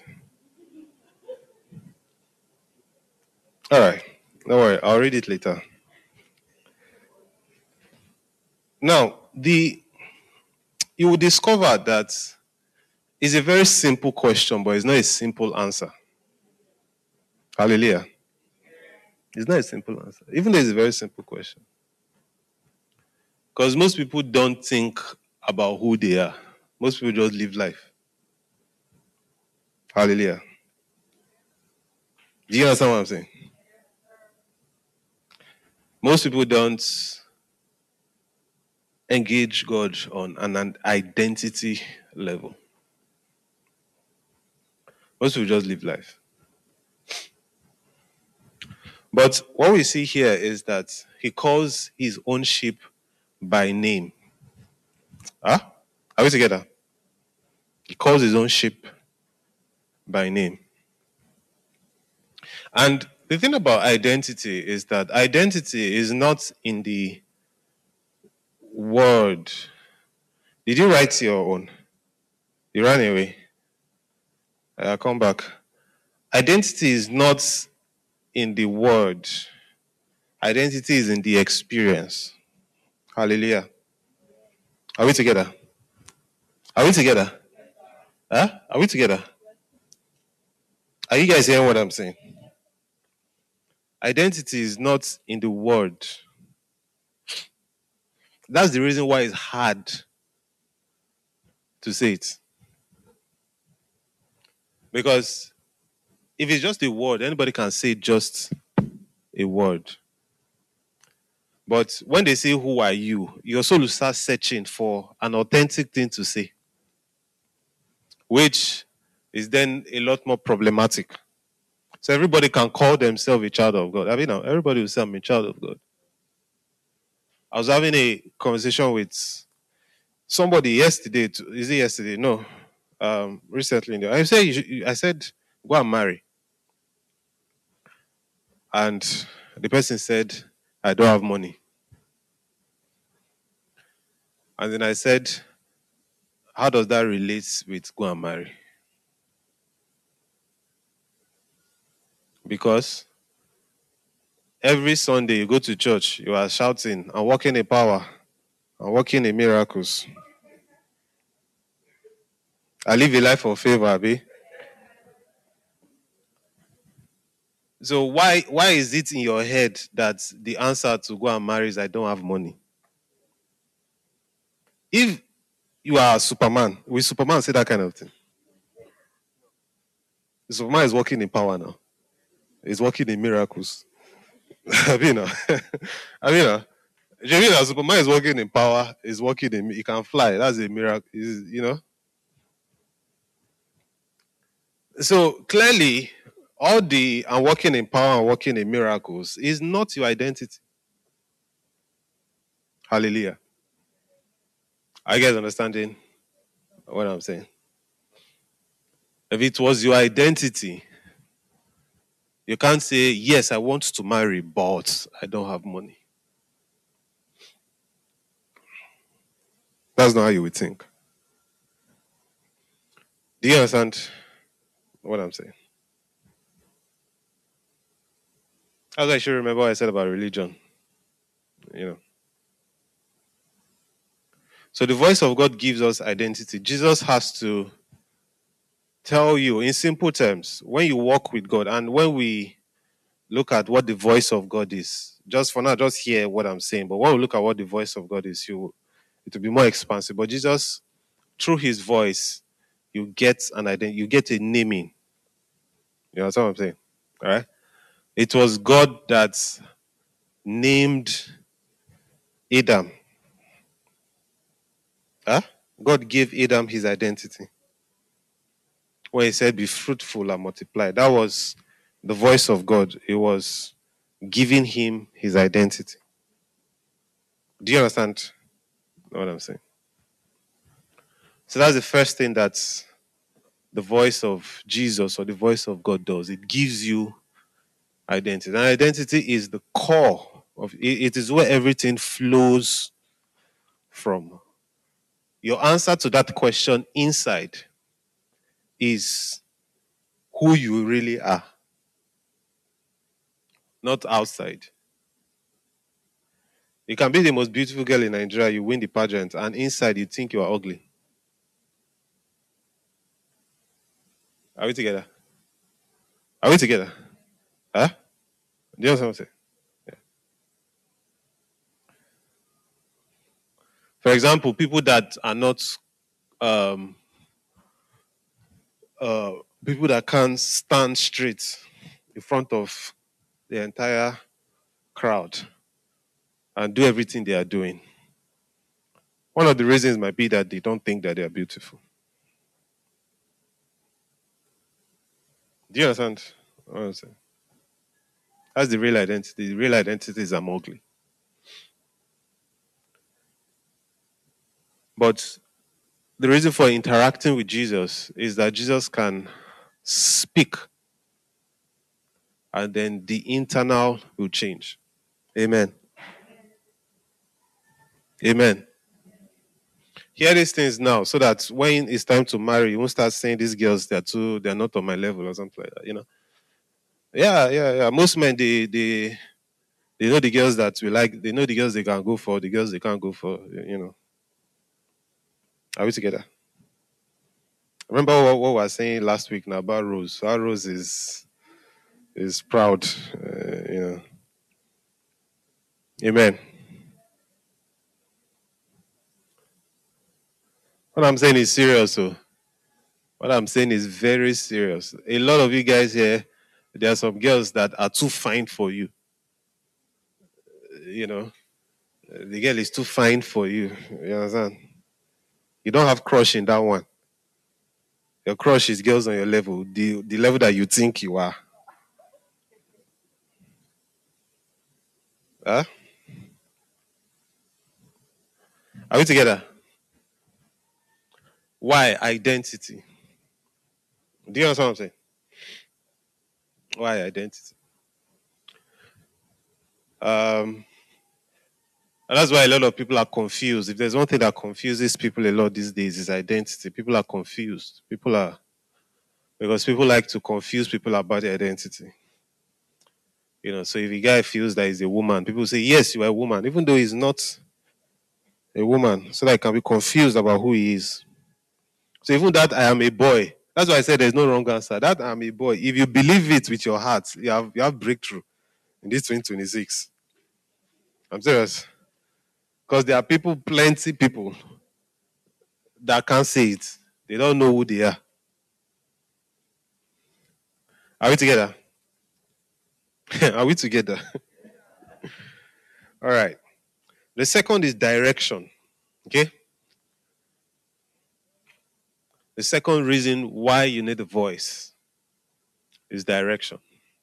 All right. Don't worry. I'll read it later. Now, you will discover that it's a very simple question, but it's not a simple answer. Hallelujah. It's not a simple answer. Even though it's a very simple question. Because most people don't think about who they are. Most people just live life. Hallelujah. Do you understand what I'm saying? Most people don't engage God on an identity level. Most people just live life. But what we see here is that he calls his own sheep by name. Huh? Are we together? He calls his own sheep by name. And the thing about identity is that identity is not in the word. Did you write your own? You ran away. I'll come back. Identity is not in the word. Identity is in the experience. Hallelujah. Are we together? Are we together? Huh? Are we together? Are you guys hearing what I'm saying? Identity is not in the word. That's the reason why it's hard to say it. Because if it's just a word, anybody can say just a word. But when they say, "Who are you?" your soul will start searching for an authentic thing to say, which is then a lot more problematic. So everybody can call themselves a child of God. I mean, everybody will say, "I'm a child of God." I was having a conversation with somebody yesterday. Is it yesterday? No, recently. I said, "Go and marry," and the person said, "I don't have money." And then I said, "How does that relate with go and marry?" Because every Sunday you go to church, you are shouting and walking in power and walking in miracles. I live a life of favor, Abi. So why is it in your head that the answer to go and marry is I don't have money? If you are Superman, will Superman say that kind of thing? Superman is working in power now. He's working in miracles. I mean, I mean, Superman is working in power. He's working in. He can fly. That's a miracle. So clearly, all the and working in power and working in miracles is not your identity. Hallelujah. Are you guys understanding what I'm saying? If it was your identity, you can't say, yes, I want to marry, but I don't have money. That's not how you would think. Do you understand what I'm saying? As I should remember what I said about religion. So the voice of God gives us identity. Jesus has to tell you in simple terms, when you walk with God and when we look at what the voice of God is, just for now, just hear what I'm saying. But when we look at what the voice of God is, it will be more expansive. But Jesus, through his voice, you get an identity, you get a naming. You know what I'm saying? All right? It was God that named Adam. Huh? God gave Adam his identity. When he said, be fruitful and multiply, that was the voice of God. It was giving him his identity. Do you understand what I'm saying? So that's the first thing that the voice of Jesus or the voice of God does. It gives you identity. And identity is the core of it is where everything flows from. Your answer to that question inside is who you really are, not outside. You can be the most beautiful girl in Nigeria, you win the pageant, and inside you think you are ugly. Are we together? Are we together? Huh? Do you understand what I'm saying? Yeah. For example, people that are not people that can't stand straight in front of the entire crowd and do everything they are doing. One of the reasons might be that they don't think that they are beautiful. Do you understand what I'm saying? That's the real identity. The real identity is I'm ugly. But the reason for interacting with Jesus is that Jesus can speak and then the internal will change. Amen. Amen. Hear these things now so that when it's time to marry, you won't start saying these girls they're not on my level or something like that, Yeah. Most men they know the girls that we like, they know the girls they can go for, the girls they can't go for. Are we together? Remember what we were saying last week now about Rose. How Rose is proud, Amen. What I'm saying is serious, so what I'm saying is very serious. A lot of you guys here, there are some girls that are too fine for you. The girl is too fine for you. You understand? You don't have crush in that one. Your crush is girls on your level, the level that you think you are. Huh? Are we together? Why identity? Do you understand what I'm saying? Why identity? And that's why a lot of people are confused. If there's one thing that confuses people a lot these days is identity. People are confused. Because people like to confuse people about their identity. So if a guy feels that he's a woman, people say, yes, you are a woman, even though he's not a woman, so that he can be confused about who he is. So even that I am a boy, that's why I said there's no wrong answer. That I am a boy, if you believe it with your heart, you have breakthrough in this 2026. I'm serious. Because there are people, plenty people, that can't say it. They don't know who they are. Are we together? Are we together? All right. The second is direction. Okay? The second reason why you need a voice is direction.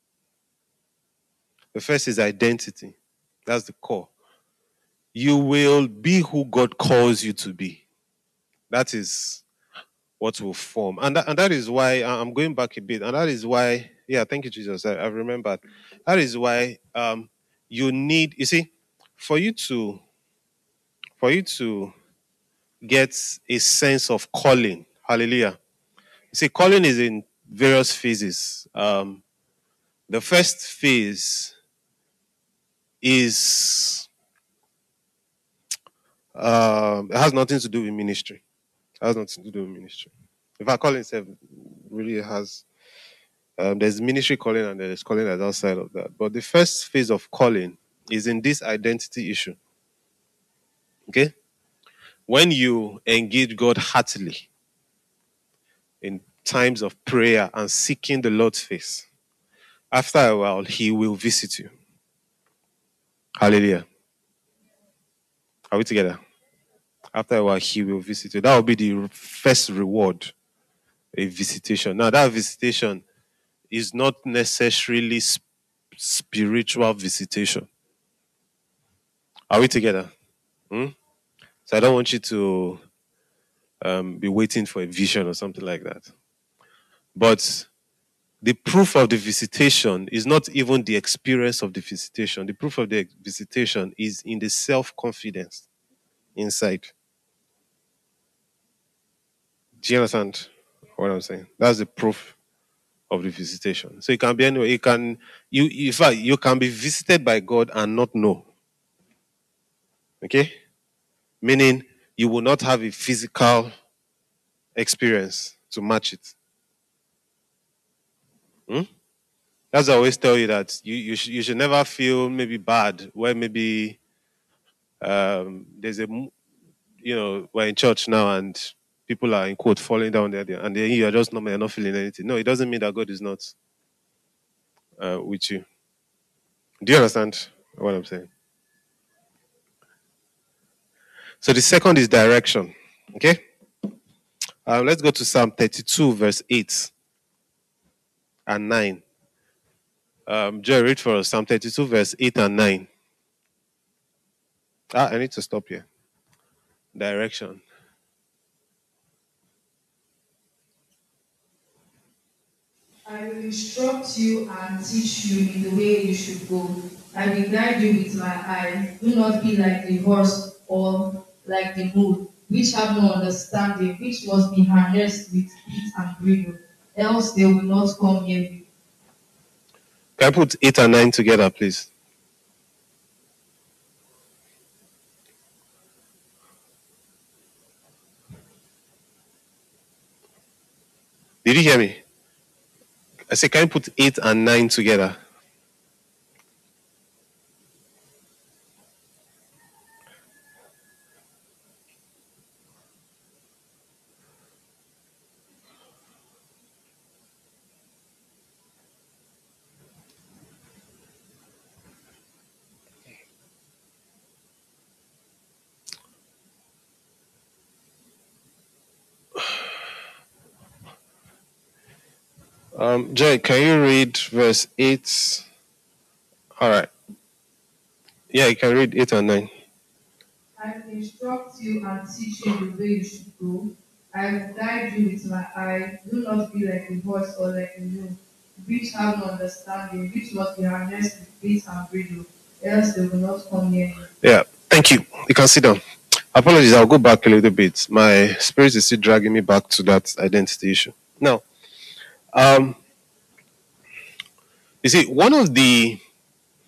The first is identity. That's the core. You will be who God calls you to be. That is what will form. And that is why I'm going back a bit. And that is why, yeah, thank you, Jesus. I've remembered. That is why you need, you see, for you to get a sense of calling. Hallelujah. You see, calling is in various phases. The first phase is it has nothing to do with ministry. It has nothing to do with ministry. In fact, calling itself really has. There's ministry calling and there's calling that's outside of that. But the first phase of calling is in this identity issue. Okay? When you engage God heartily in times of prayer and seeking the Lord's face, after a while, He will visit you. Hallelujah. Are we together? After a while, He will visit you. That will be the first reward, a visitation. Now, that visitation is not necessarily spiritual visitation. Are we together? So I don't want you to be waiting for a vision or something like that. But the proof of the visitation is not even the experience of the visitation. The proof of the visitation is in the self-confidence inside. Do you understand what I'm saying? That's the proof of the visitation. So it can be anywhere. In fact, you can be visited by God and not know. Okay? Meaning you will not have a physical experience to match it. That's why I always tell you that you should never feel maybe bad where maybe there's we're in church now and people are in quote falling down there and then you are just normal, you're not feeling anything. No, it doesn't mean that God is not with you. Do you understand what I'm saying? So the second is direction. Okay? Let's go to Psalm 32, verse 8 and 9. Joy, read for us Psalm 32, verse 8 and 9. I need to stop here. Direction. I will instruct you and teach you in the way you should go. I will guide you with my eye. Do not be like the horse or like the mule, which have no understanding, which must be harnessed with bit and bridle, else they will not come near you. Can I put 8 and 9 together, please? Did you hear me? I said, can you put 8 and 9 together? Joy, can you read verse 8? All right. Yeah, you can read 8 and 9. I will instruct you and teach you the way you should go. I will guide you with my eye. Do not be like a horse or like a mule, which have no understanding, which must be harnessed with bit and bridle, else they will not come near you. Yeah, thank you. You can sit down. Apologies, I'll go back a little bit. My spirit is still dragging me back to that identity issue. Now, you see, one of the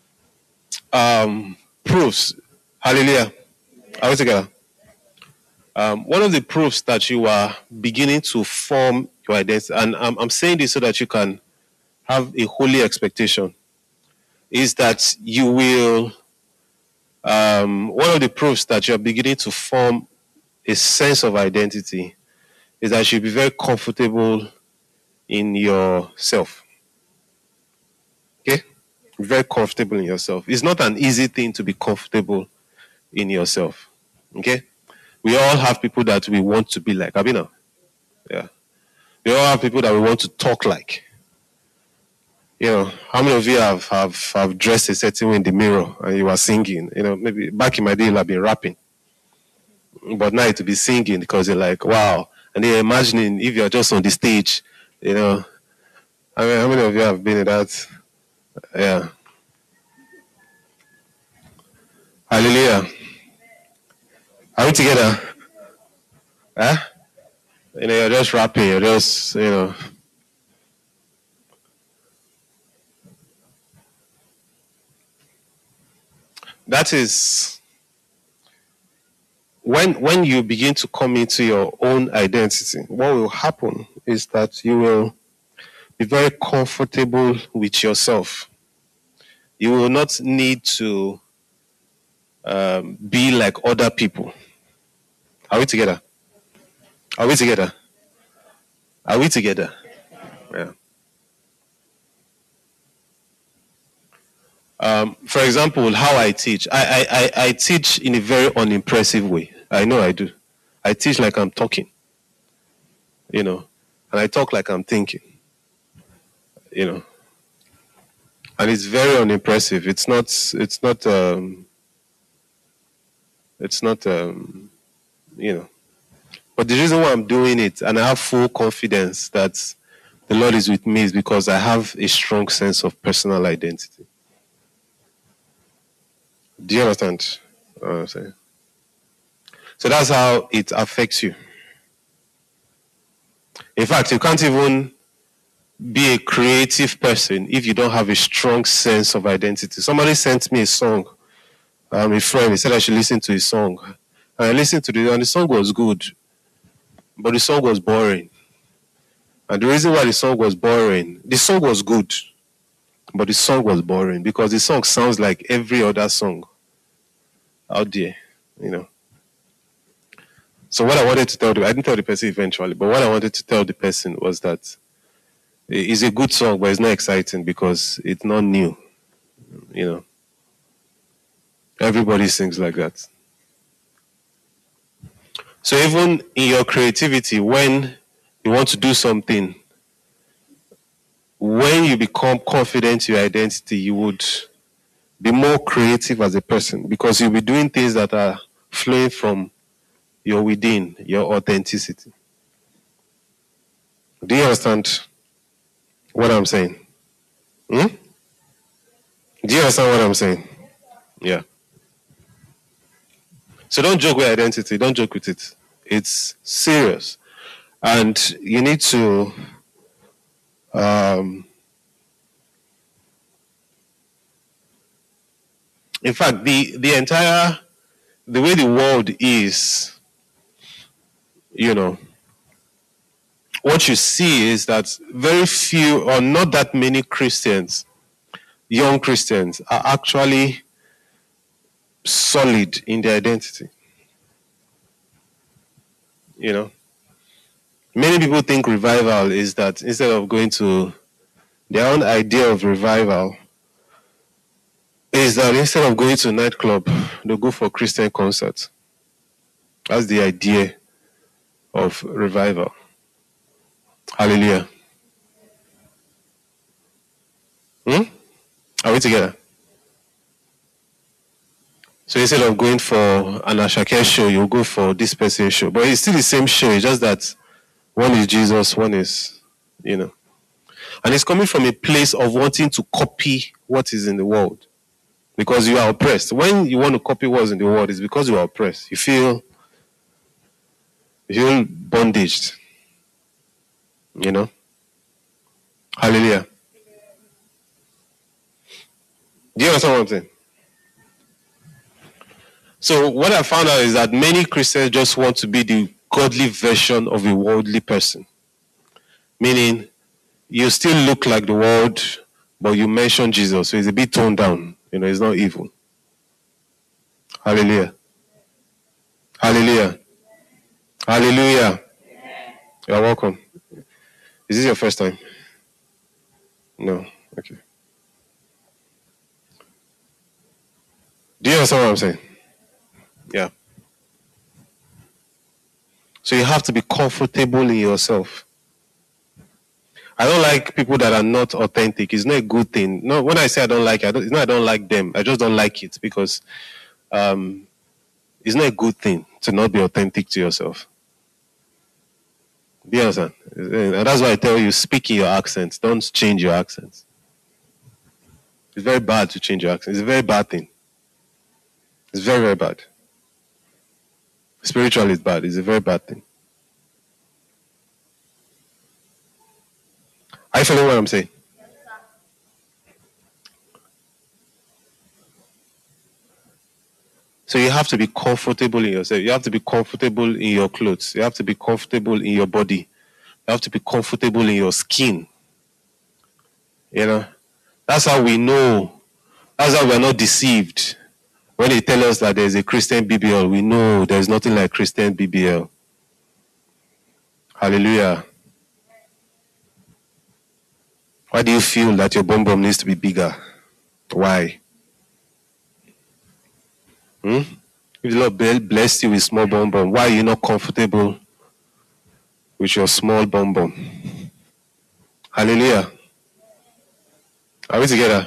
proofs, hallelujah, are we together? One of the proofs that you are beginning to form your identity, and I'm saying this so that you can have a holy expectation, is that you will, one of the proofs that you're beginning to form a sense of identity is that you'll be very comfortable in yourself. Okay? Very comfortable in yourself. It's not an easy thing to be comfortable in yourself. Okay? We all have people that we want to be like. Abina? Yeah. We all have people that we want to talk like. You know, how many of you have dressed a certain way in the mirror and you are singing? You know, maybe back in my day, you'll have been rapping. But now to be singing because you're like, wow. And then imagining if you're just on the stage, you know. I mean, how many of you have been in that? Yeah. Hallelujah. Are we together? Huh? You know, you're just rapping, you're just, you know. That is when you begin to come into your own identity, what will happen is that you will be very comfortable with yourself. You will not need to be like other people. Are we together? Are we together? Are we together? Yeah. For example, how I teach. I teach in a very unimpressive way. I know I do. I teach like I'm talking, you know, and I talk like I'm thinking, you know, and it's very unimpressive. It's not, you know, but the reason why I'm doing it and I have full confidence that the Lord is with me is because I have a strong sense of personal identity. Do you understand what I'm saying? So that's how it affects you. In fact, you can't even be a creative person if you don't have a strong sense of identity. Somebody sent me a song, a friend, he said I should listen to his song. And I listened to it, and the song was good, but the song was boring. And the reason why the song was boring, the song was good, but the song was boring because the song sounds like every other song out there, you know. So what I wanted to tell I didn't tell the person eventually, but what I wanted to tell the person was that it's a good song, but it's not exciting because it's not new, you know. Everybody sings like that. So even in your creativity, when you want to do something, when you become confident in your identity, you would be more creative as a person because you'll be doing things that are flowing from your within, your authenticity. Do you understand what I'm saying? Hmm? Do you understand what I'm saying? Yeah. So don't joke with identity. Don't joke with it. It's serious. And you need to in fact the entire the way the world is, you know, what you see is that very few or not that many Christians, young Christians, are actually solid in their identity. You know, many people think revival is that instead of going to their own idea of revival is that instead of going to a nightclub, they'll go for Christian concerts. That's the idea of revival. Hallelujah. Are we together? So instead of going for an Ashake show, you'll go for this person's show. But it's still the same show, it's just that one is Jesus, one is, you know. And it's coming from a place of wanting to copy what is in the world. Because you are oppressed. When you want to copy what's in the world, it's because you are oppressed. You feel bondaged. You know? Hallelujah. Do you understand what I'm saying? So what I found out is that many Christians just want to be the godly version of a worldly person. Meaning, you still look like the world, but you mention Jesus, so it's a bit toned down. It's not evil. Hallelujah. Hallelujah. Hallelujah. You're welcome. Is this your first time? No. Okay. Do you understand what I'm saying? Yeah. So you have to be comfortable in yourself. I don't like people that are not authentic. It's not a good thing. No, when I say I don't like it, it's not I don't like them. I just don't like it because it's not a good thing to not be authentic to yourself. Do you understand? And that's why I tell you, speak in your accents. Don't change your accents. It's very bad to change your accent. It's a very bad thing. It's very, very bad. Spiritually, it's bad. It's a very bad thing. Are you following what I'm saying? So you have to be comfortable in yourself. You have to be comfortable in your clothes. You have to be comfortable in your body. You have to be comfortable in your skin. That's how we know. That's how we're not deceived. When they tell us that there's a Christian BBL, we know there's nothing like Christian BBL. Hallelujah. Why do you feel that your bum needs to be bigger? Why? If the Lord bless you with small bum, why are you not comfortable with your small bum? Hallelujah. Are we together?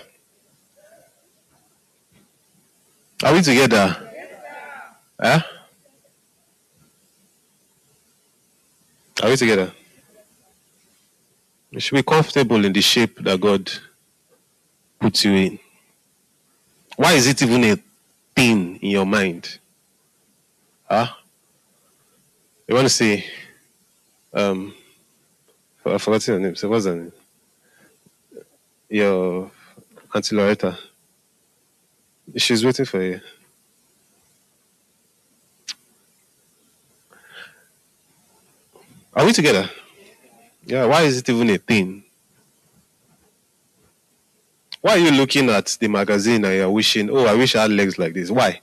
Are we together? Huh? Are we together? You should be comfortable in the shape that God puts you in. Why is it even a thing in your mind? Huh? You want to say, I forgot your name. So what's her name? Your Auntie Loretta. She's waiting for you. Are we together? Yeah, why is it even a thing? Why are you looking at the magazine and you're wishing, oh, I wish I had legs like this? Why?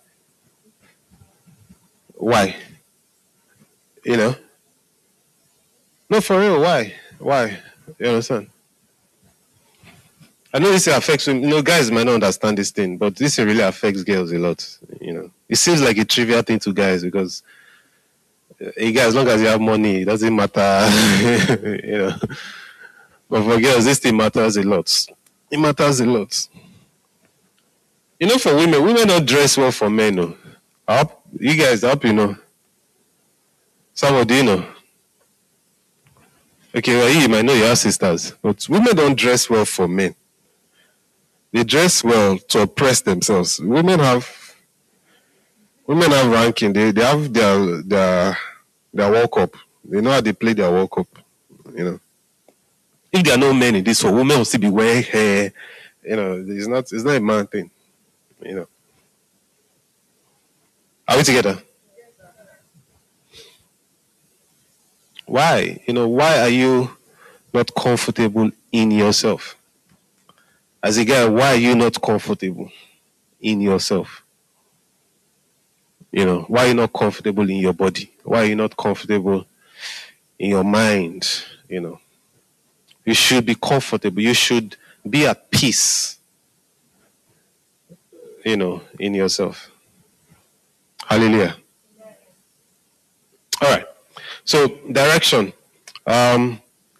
Why? No, for real, why? Why? You understand? I know this affects women. Guys might not understand this thing, but this really affects girls a lot. It seems like a trivial thing to guys because a guy, as long as you have money, it doesn't matter. But for girls, this thing matters a lot. It matters a lot. For women don't dress well for men. No. You guys, I hope you know. Some of you know. Okay, well, you might know your sisters, but women don't dress well for men. They dress well to oppress themselves. Women have ranking. They have their World Cup. They know how they play their World Cup. If there are no men in this world, women will still be wearing hair. It's not a man thing. Are we together? Why? Why are you not comfortable in yourself? As a guy, why are you not comfortable in yourself? Why are you not comfortable in your body? Why are you not comfortable in your mind? You should be comfortable. You should be at peace, in yourself. Hallelujah. All right. So, direction. In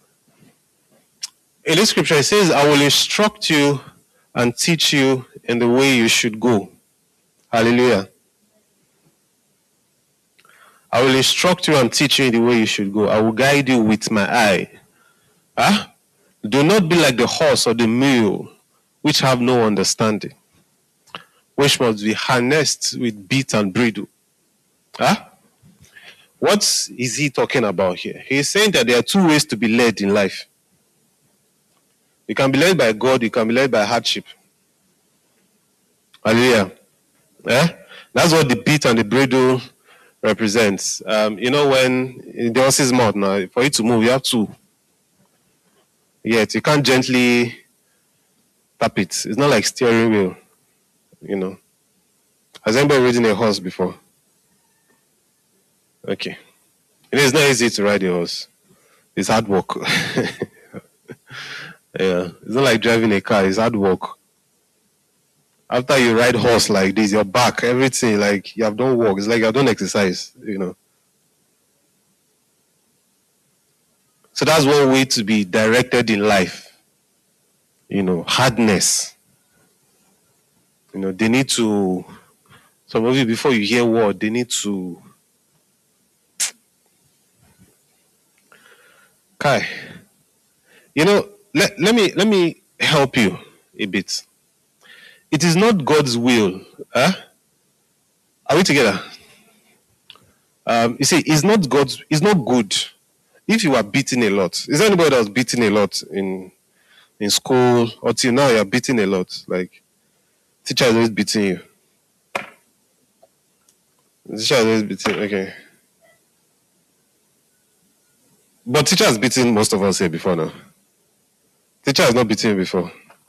this scripture, it says, I will instruct you and teach you in the way you should go. Hallelujah. I will instruct you and teach you in the way you should go. I will guide you with my eye. Do not be like the horse or the mule, which have no understanding, which must be harnessed with bit and bridle. What is he talking about here? He's saying that there are two ways to be led in life. You can be led by God, you can be led by hardship. Hallelujah. That's what the bit and the bridle represents. You know, when in the horse's mouth now, for it to move, you have to. Yet you can't gently tap it. It's not like steering wheel. You know. Has anybody ridden a horse before? Okay. It's not easy to ride a horse. It's hard work. Yeah. It's not like driving a car. It's hard work. After you ride horse like this, your back, everything, like you have done work. It's like you have done exercise, you know. So that's one way to be directed in life. You know, hardness. You know, they need to, some of you, before you hear word, they need to, Kai, you know, let me help you a bit. It is not God's will. Huh? Are we together? You see, it's not good if you are beaten a lot. Is there anybody that was beaten a lot in school or till now you're beating a lot? Like, teacher is always beating you. The teacher is always beating, okay. But teacher has beaten most of us here before now. Teacher has not beaten you before.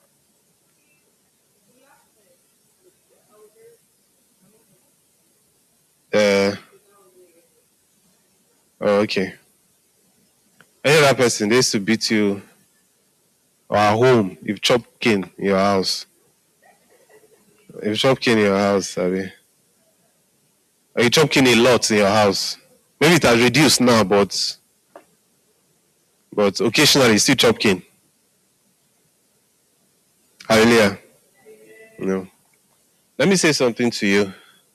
Oh, okay. Any other person, they used to beat you or at home, you've chopped cane in your house. You've chopped cane in your house, Abi. Or you chop cane a lot in your house. Maybe it has reduced now, but occasionally you still chop cane. Hallelujah. No. Let me say something to you.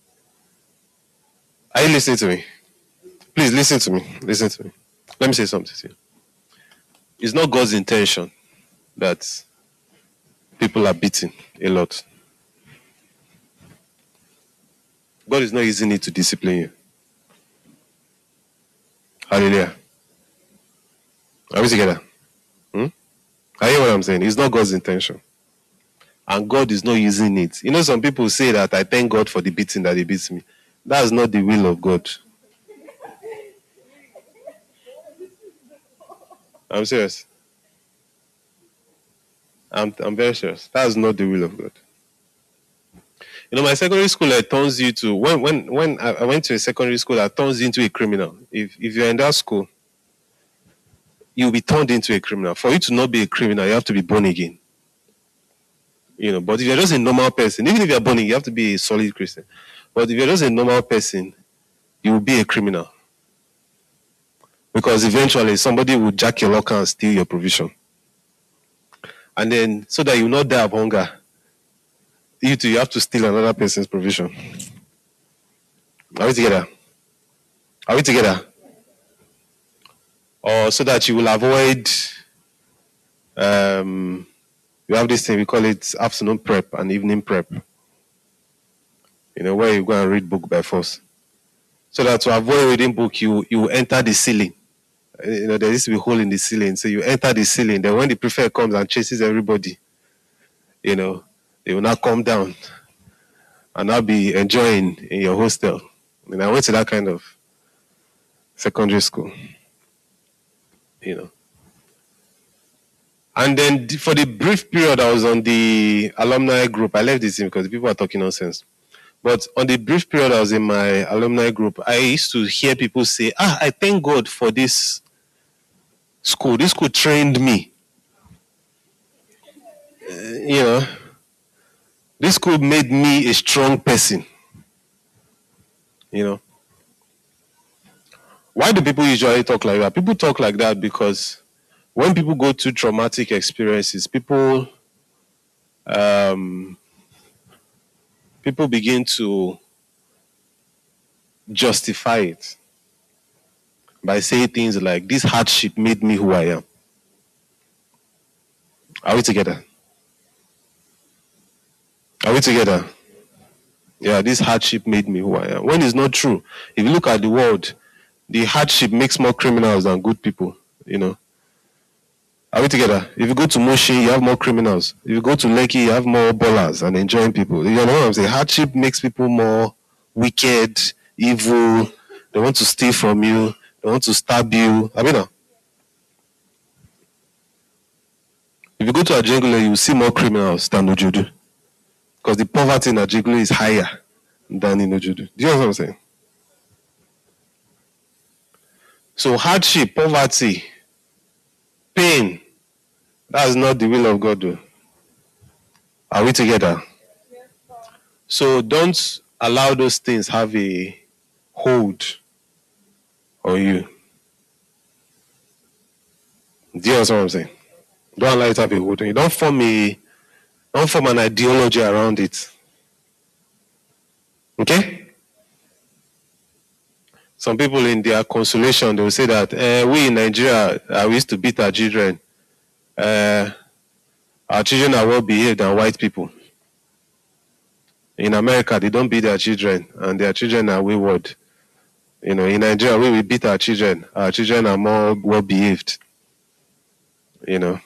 Are you listening to me? Please listen to me. Listen to me. Let me say something to you. It's not God's intention that people are beaten a lot. God is not using it to discipline you. Hallelujah. Are we together? I hear what I'm saying. It's not God's intention. And God is not using it. You know, some people say that I thank God for the beating that He beats me. That's not the will of God. I'm serious. I'm very serious. That's not the will of God. You know, my secondary school turns you to when I went to a secondary school that turns you into a criminal. If you're in that school, you'll be turned into a criminal. For you to not be a criminal, you have to be born again. You know, but if you're just a normal person, even if you're born again, you have to be a solid Christian. But if you're just a normal person, you will be a criminal. Because eventually somebody will jack your locker and steal your provision. And then, so that you will not die of hunger, you have to steal another person's provision. Are we together? Are we together? Or so that you will avoid, you have this thing, we call it afternoon prep and evening prep. You know, where you go and read book by force. So that to avoid reading book, you enter the ceiling. You know, there used to be a hole in the ceiling. So you enter the ceiling. Then when the prefect comes and chases everybody, you know, they will not come down and not be enjoying in your hostel. I mean, I went to that kind of secondary school, you know. And then for the brief period I was on the alumni group, I left this in because people are talking nonsense. But on the brief period I was in my alumni group, I used to hear people say, I thank God for this school. This school trained me. You know, this school made me a strong person. You know. Why do people usually talk like that? People talk like that because when people go through traumatic experiences, people begin to justify it by saying things like, this hardship made me who I am. Are we together? Are we together? Yeah, this hardship made me who I am. When it's not true. If you look at the world, the hardship makes more criminals than good people, you know. Are we together? If you go to Moshi, you have more criminals. If you go to Lekki, you have more ballers and enjoying people. You know what I'm saying? Hardship makes people more wicked, evil. They want to steal from you. They want to stab you. I mean, if you go to Ajegunle, you will see more criminals than Ojudu. Because the poverty in Ajegunle is higher than in Ojudu. Do you know what I'm saying? So hardship, poverty, pain, that's not the will of God, though. Are we together? So don't allow those things have a hold on you. Do you understand what I'm saying? Don't allow it to have a hold on you. Don't form an ideology around it. Okay? Some people in their consolation, they will say that we in Nigeria, we used to beat our children. Our children are well behaved than white people. In America, they don't beat their children, and their children are wayward. In Nigeria, we beat our children are more well behaved. Nigerians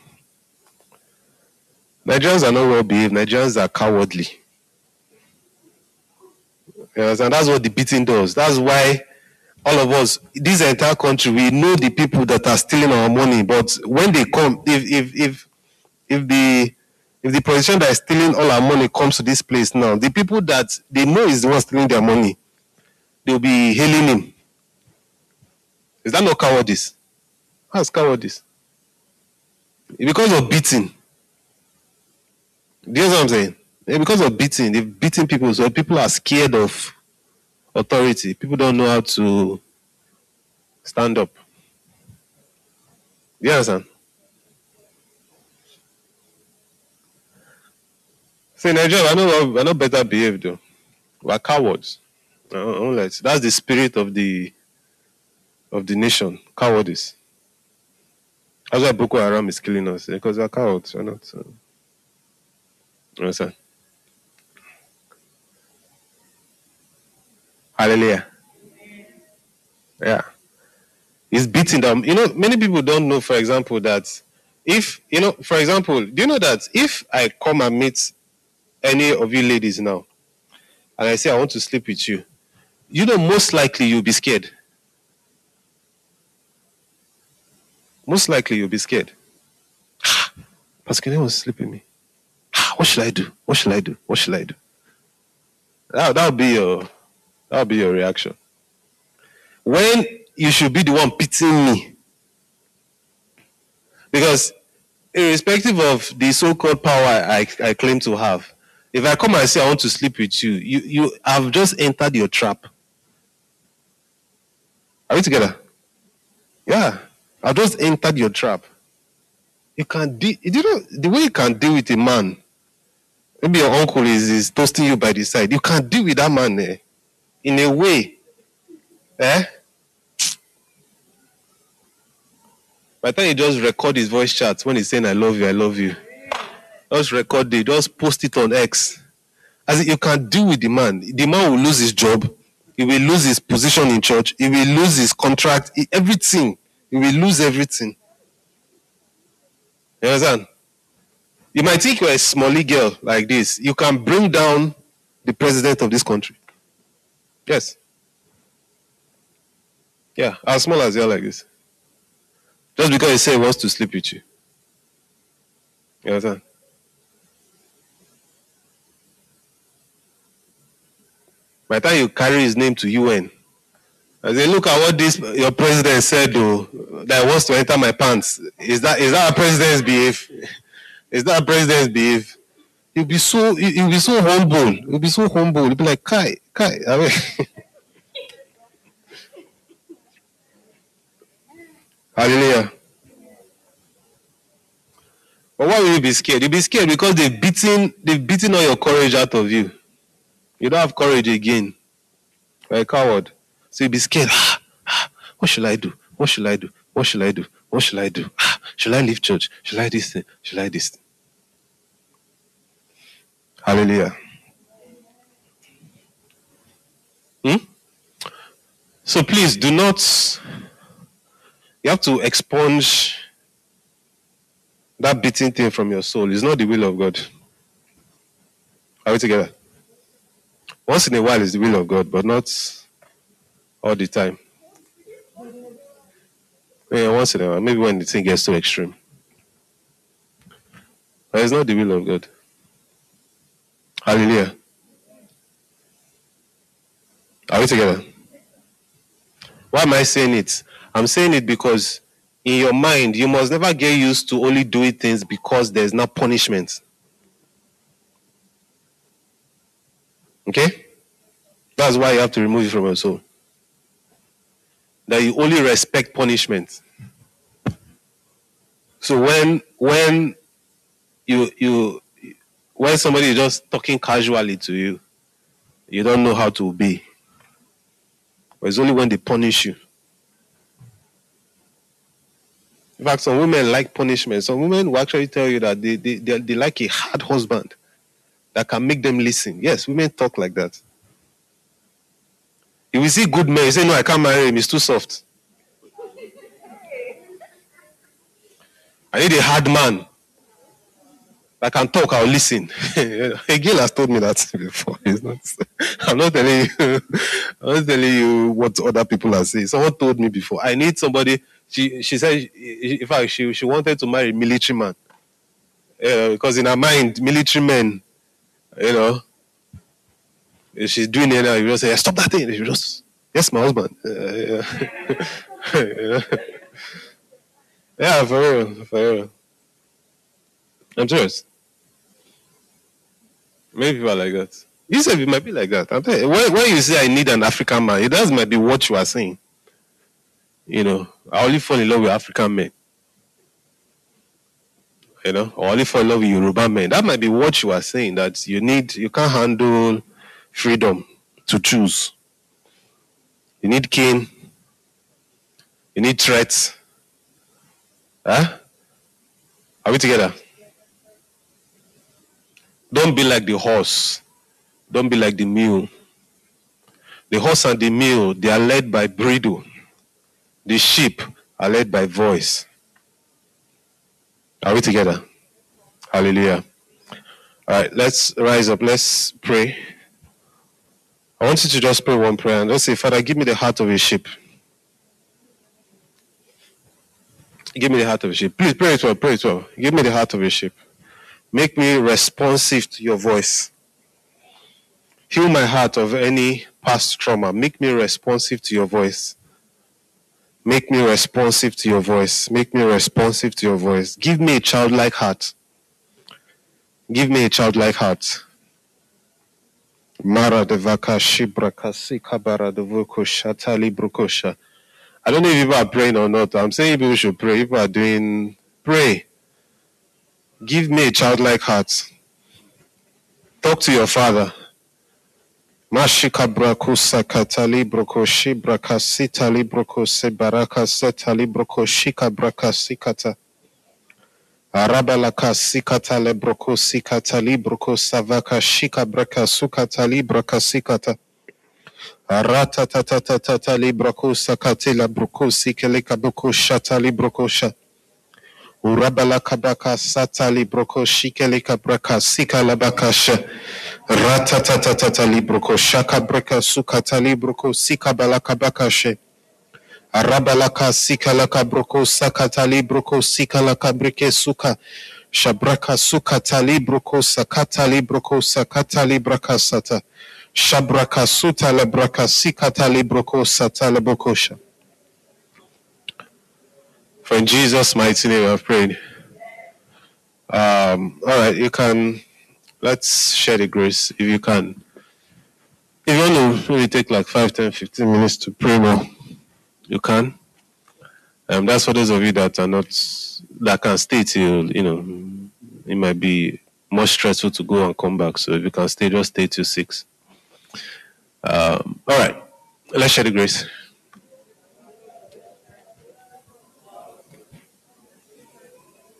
are not well behaved. Nigerians are cowardly. Yes, and that's what the beating does. That's why all of us, this entire country, we know the people that are stealing our money. But when they come, if the politician that is stealing all our money comes to this place now, the people that they know is the one stealing their money, they'll be hailing him. Is that not cowardice? How's cowardice? Because of beating. Do you know what I'm saying? Because of beating, they've beaten people, so people are scared of authority. People don't know how to stand up. You understand? See, in Nigeria, we're not better behaved, though. We're cowards. That's the spirit of the nation. Cowardice. That's why Boko Haram is killing us, because we're cowards. We're not. You understand? Hallelujah. Yeah. It's beating them. Many people don't know, for example, that if, for example, do you know that if I come and meet any of you ladies now, and I say I want to sleep with you, most likely you'll be scared. Most likely you'll be scared. Pastor, can wants to sleep with me? What should I do? What should I do? What should I do? That'll be your reaction. When you should be the one pitying me. Because irrespective of the so-called power I claim to have, if I come and say I want to sleep with you, you have just entered your trap. Are we together? Yeah. I've just entered your trap. You can't the way you can deal with a man, maybe your uncle is toasting you by the side. You can't deal with that man in a way. By the time you just record his voice chats when he's saying I love you. Just record it, just post it on X. As you can deal with the man. The man will lose his job. He will lose his position in church. He will lose his contract. Everything. He will lose everything. You understand? You might think you're a smally girl like this. You can bring down the president of this country. Yes. Yeah, as small as you're like this. Just because he said he wants to sleep with you. You understand? By the time you carry his name to UN, I say, look at what your president said, though, that he wants to enter my pants. Is that a president's behave? Is that a president's behave? He'll be so humble. He'll be so humble. He'll be like, Kai. I mean, hallelujah. But why will you be scared? You'll be scared because they've beaten all your courage out of you. You don't have courage again. You're a coward. So you'll be scared. What should I do? What should I do? What should I do? What should I do? Should I leave church? Should I this thing? Should I this thing? Hallelujah. So please do not. You have to expunge that beating thing from your soul. It's not the will of God. Are we together? Once in a while is the will of God, but not all the time. Yeah, once in a while, maybe when the thing gets too extreme. But it's not the will of God. Hallelujah. Are we together? Why am I saying it? I'm saying it because in your mind, you must never get used to only doing things because there's no punishment. Okay? That's why you have to remove it from your soul. That you only respect punishment. So when when somebody is just talking casually to you, you don't know how to obey. But it's only when they punish you. In fact, some women like punishment. Some women will actually tell you that they like a hard husband that can make them listen. Yes, women talk like that. If you see good men, you say, no, I can't marry him, he's too soft. I need a hard man that can talk, I'll listen. A girl has told me that before. I'm not telling you. I'm not telling you what other people are saying. Someone told me before, I need somebody. She said, in fact, she wanted to marry a military man. Because in her mind, military men, if she's doing it now, you just say, stop that thing. She just, yes, my husband. Yeah, for real. I'm serious. Many people are like that. You said it might be like that. I'm telling you, when you say I need an African man, it does might be what you are saying. I only fall in love with African men. Or only fall in love with Yoruba men. That might be what you are saying, that you can't handle freedom to choose. You need king. You need threats. Huh? Are we together? Don't be like the horse. Don't be like the mule. The horse and the mule, they are led by bridle. The sheep are led by voice. Are we together? Hallelujah. All right, let's rise up. Let's pray. I want you to just pray one prayer and just say, Father, give me the heart of a sheep. Give me the heart of a sheep. Please pray it well, pray it well. Give me the heart of a sheep. Make me responsive to your voice. Heal my heart of any past trauma. Make me responsive to your voice. Make me responsive to your voice. Make me responsive to your voice. Give me a childlike heart. Give me a childlike heart. Mara de vaka shibraka sikabara de voko shatali brokosha. I don't know if people are praying or not. I'm saying people should pray. People are doing, pray. Give me a childlike heart. Talk to your father. Mashika brako sakatali broko shibraka sitali broko sebaraka setali broko shika braka sikata. Arabalaka sikata le broko sikata li broko savaka shika braka sukata li braka sikata. Arata tata tata li broko sakati la broko sikeleka broko shata li broko sha. Urabalaka braka sata li broko shikeleka braka sika la bakasha. Rata tata tata li broko shaka braka sukata li broko sika balaka bakashe. Arabalaka sikalaka broko sakatali broko sikalaka breke suka shabraka sukatali broko sakatali broko sakatali braka sata shabraka sutala braka sikatali broko satala brokosha. For in Jesus' mighty name I've prayed. All right, you can, let's share the grace if you can. If you want to maybe take like 5, 10, 15 minutes to pray more, you can. That's for those of you that are not, that can stay till, it might be more stressful to go and come back. So if you can stay, just stay till 6. All right, let's share the grace.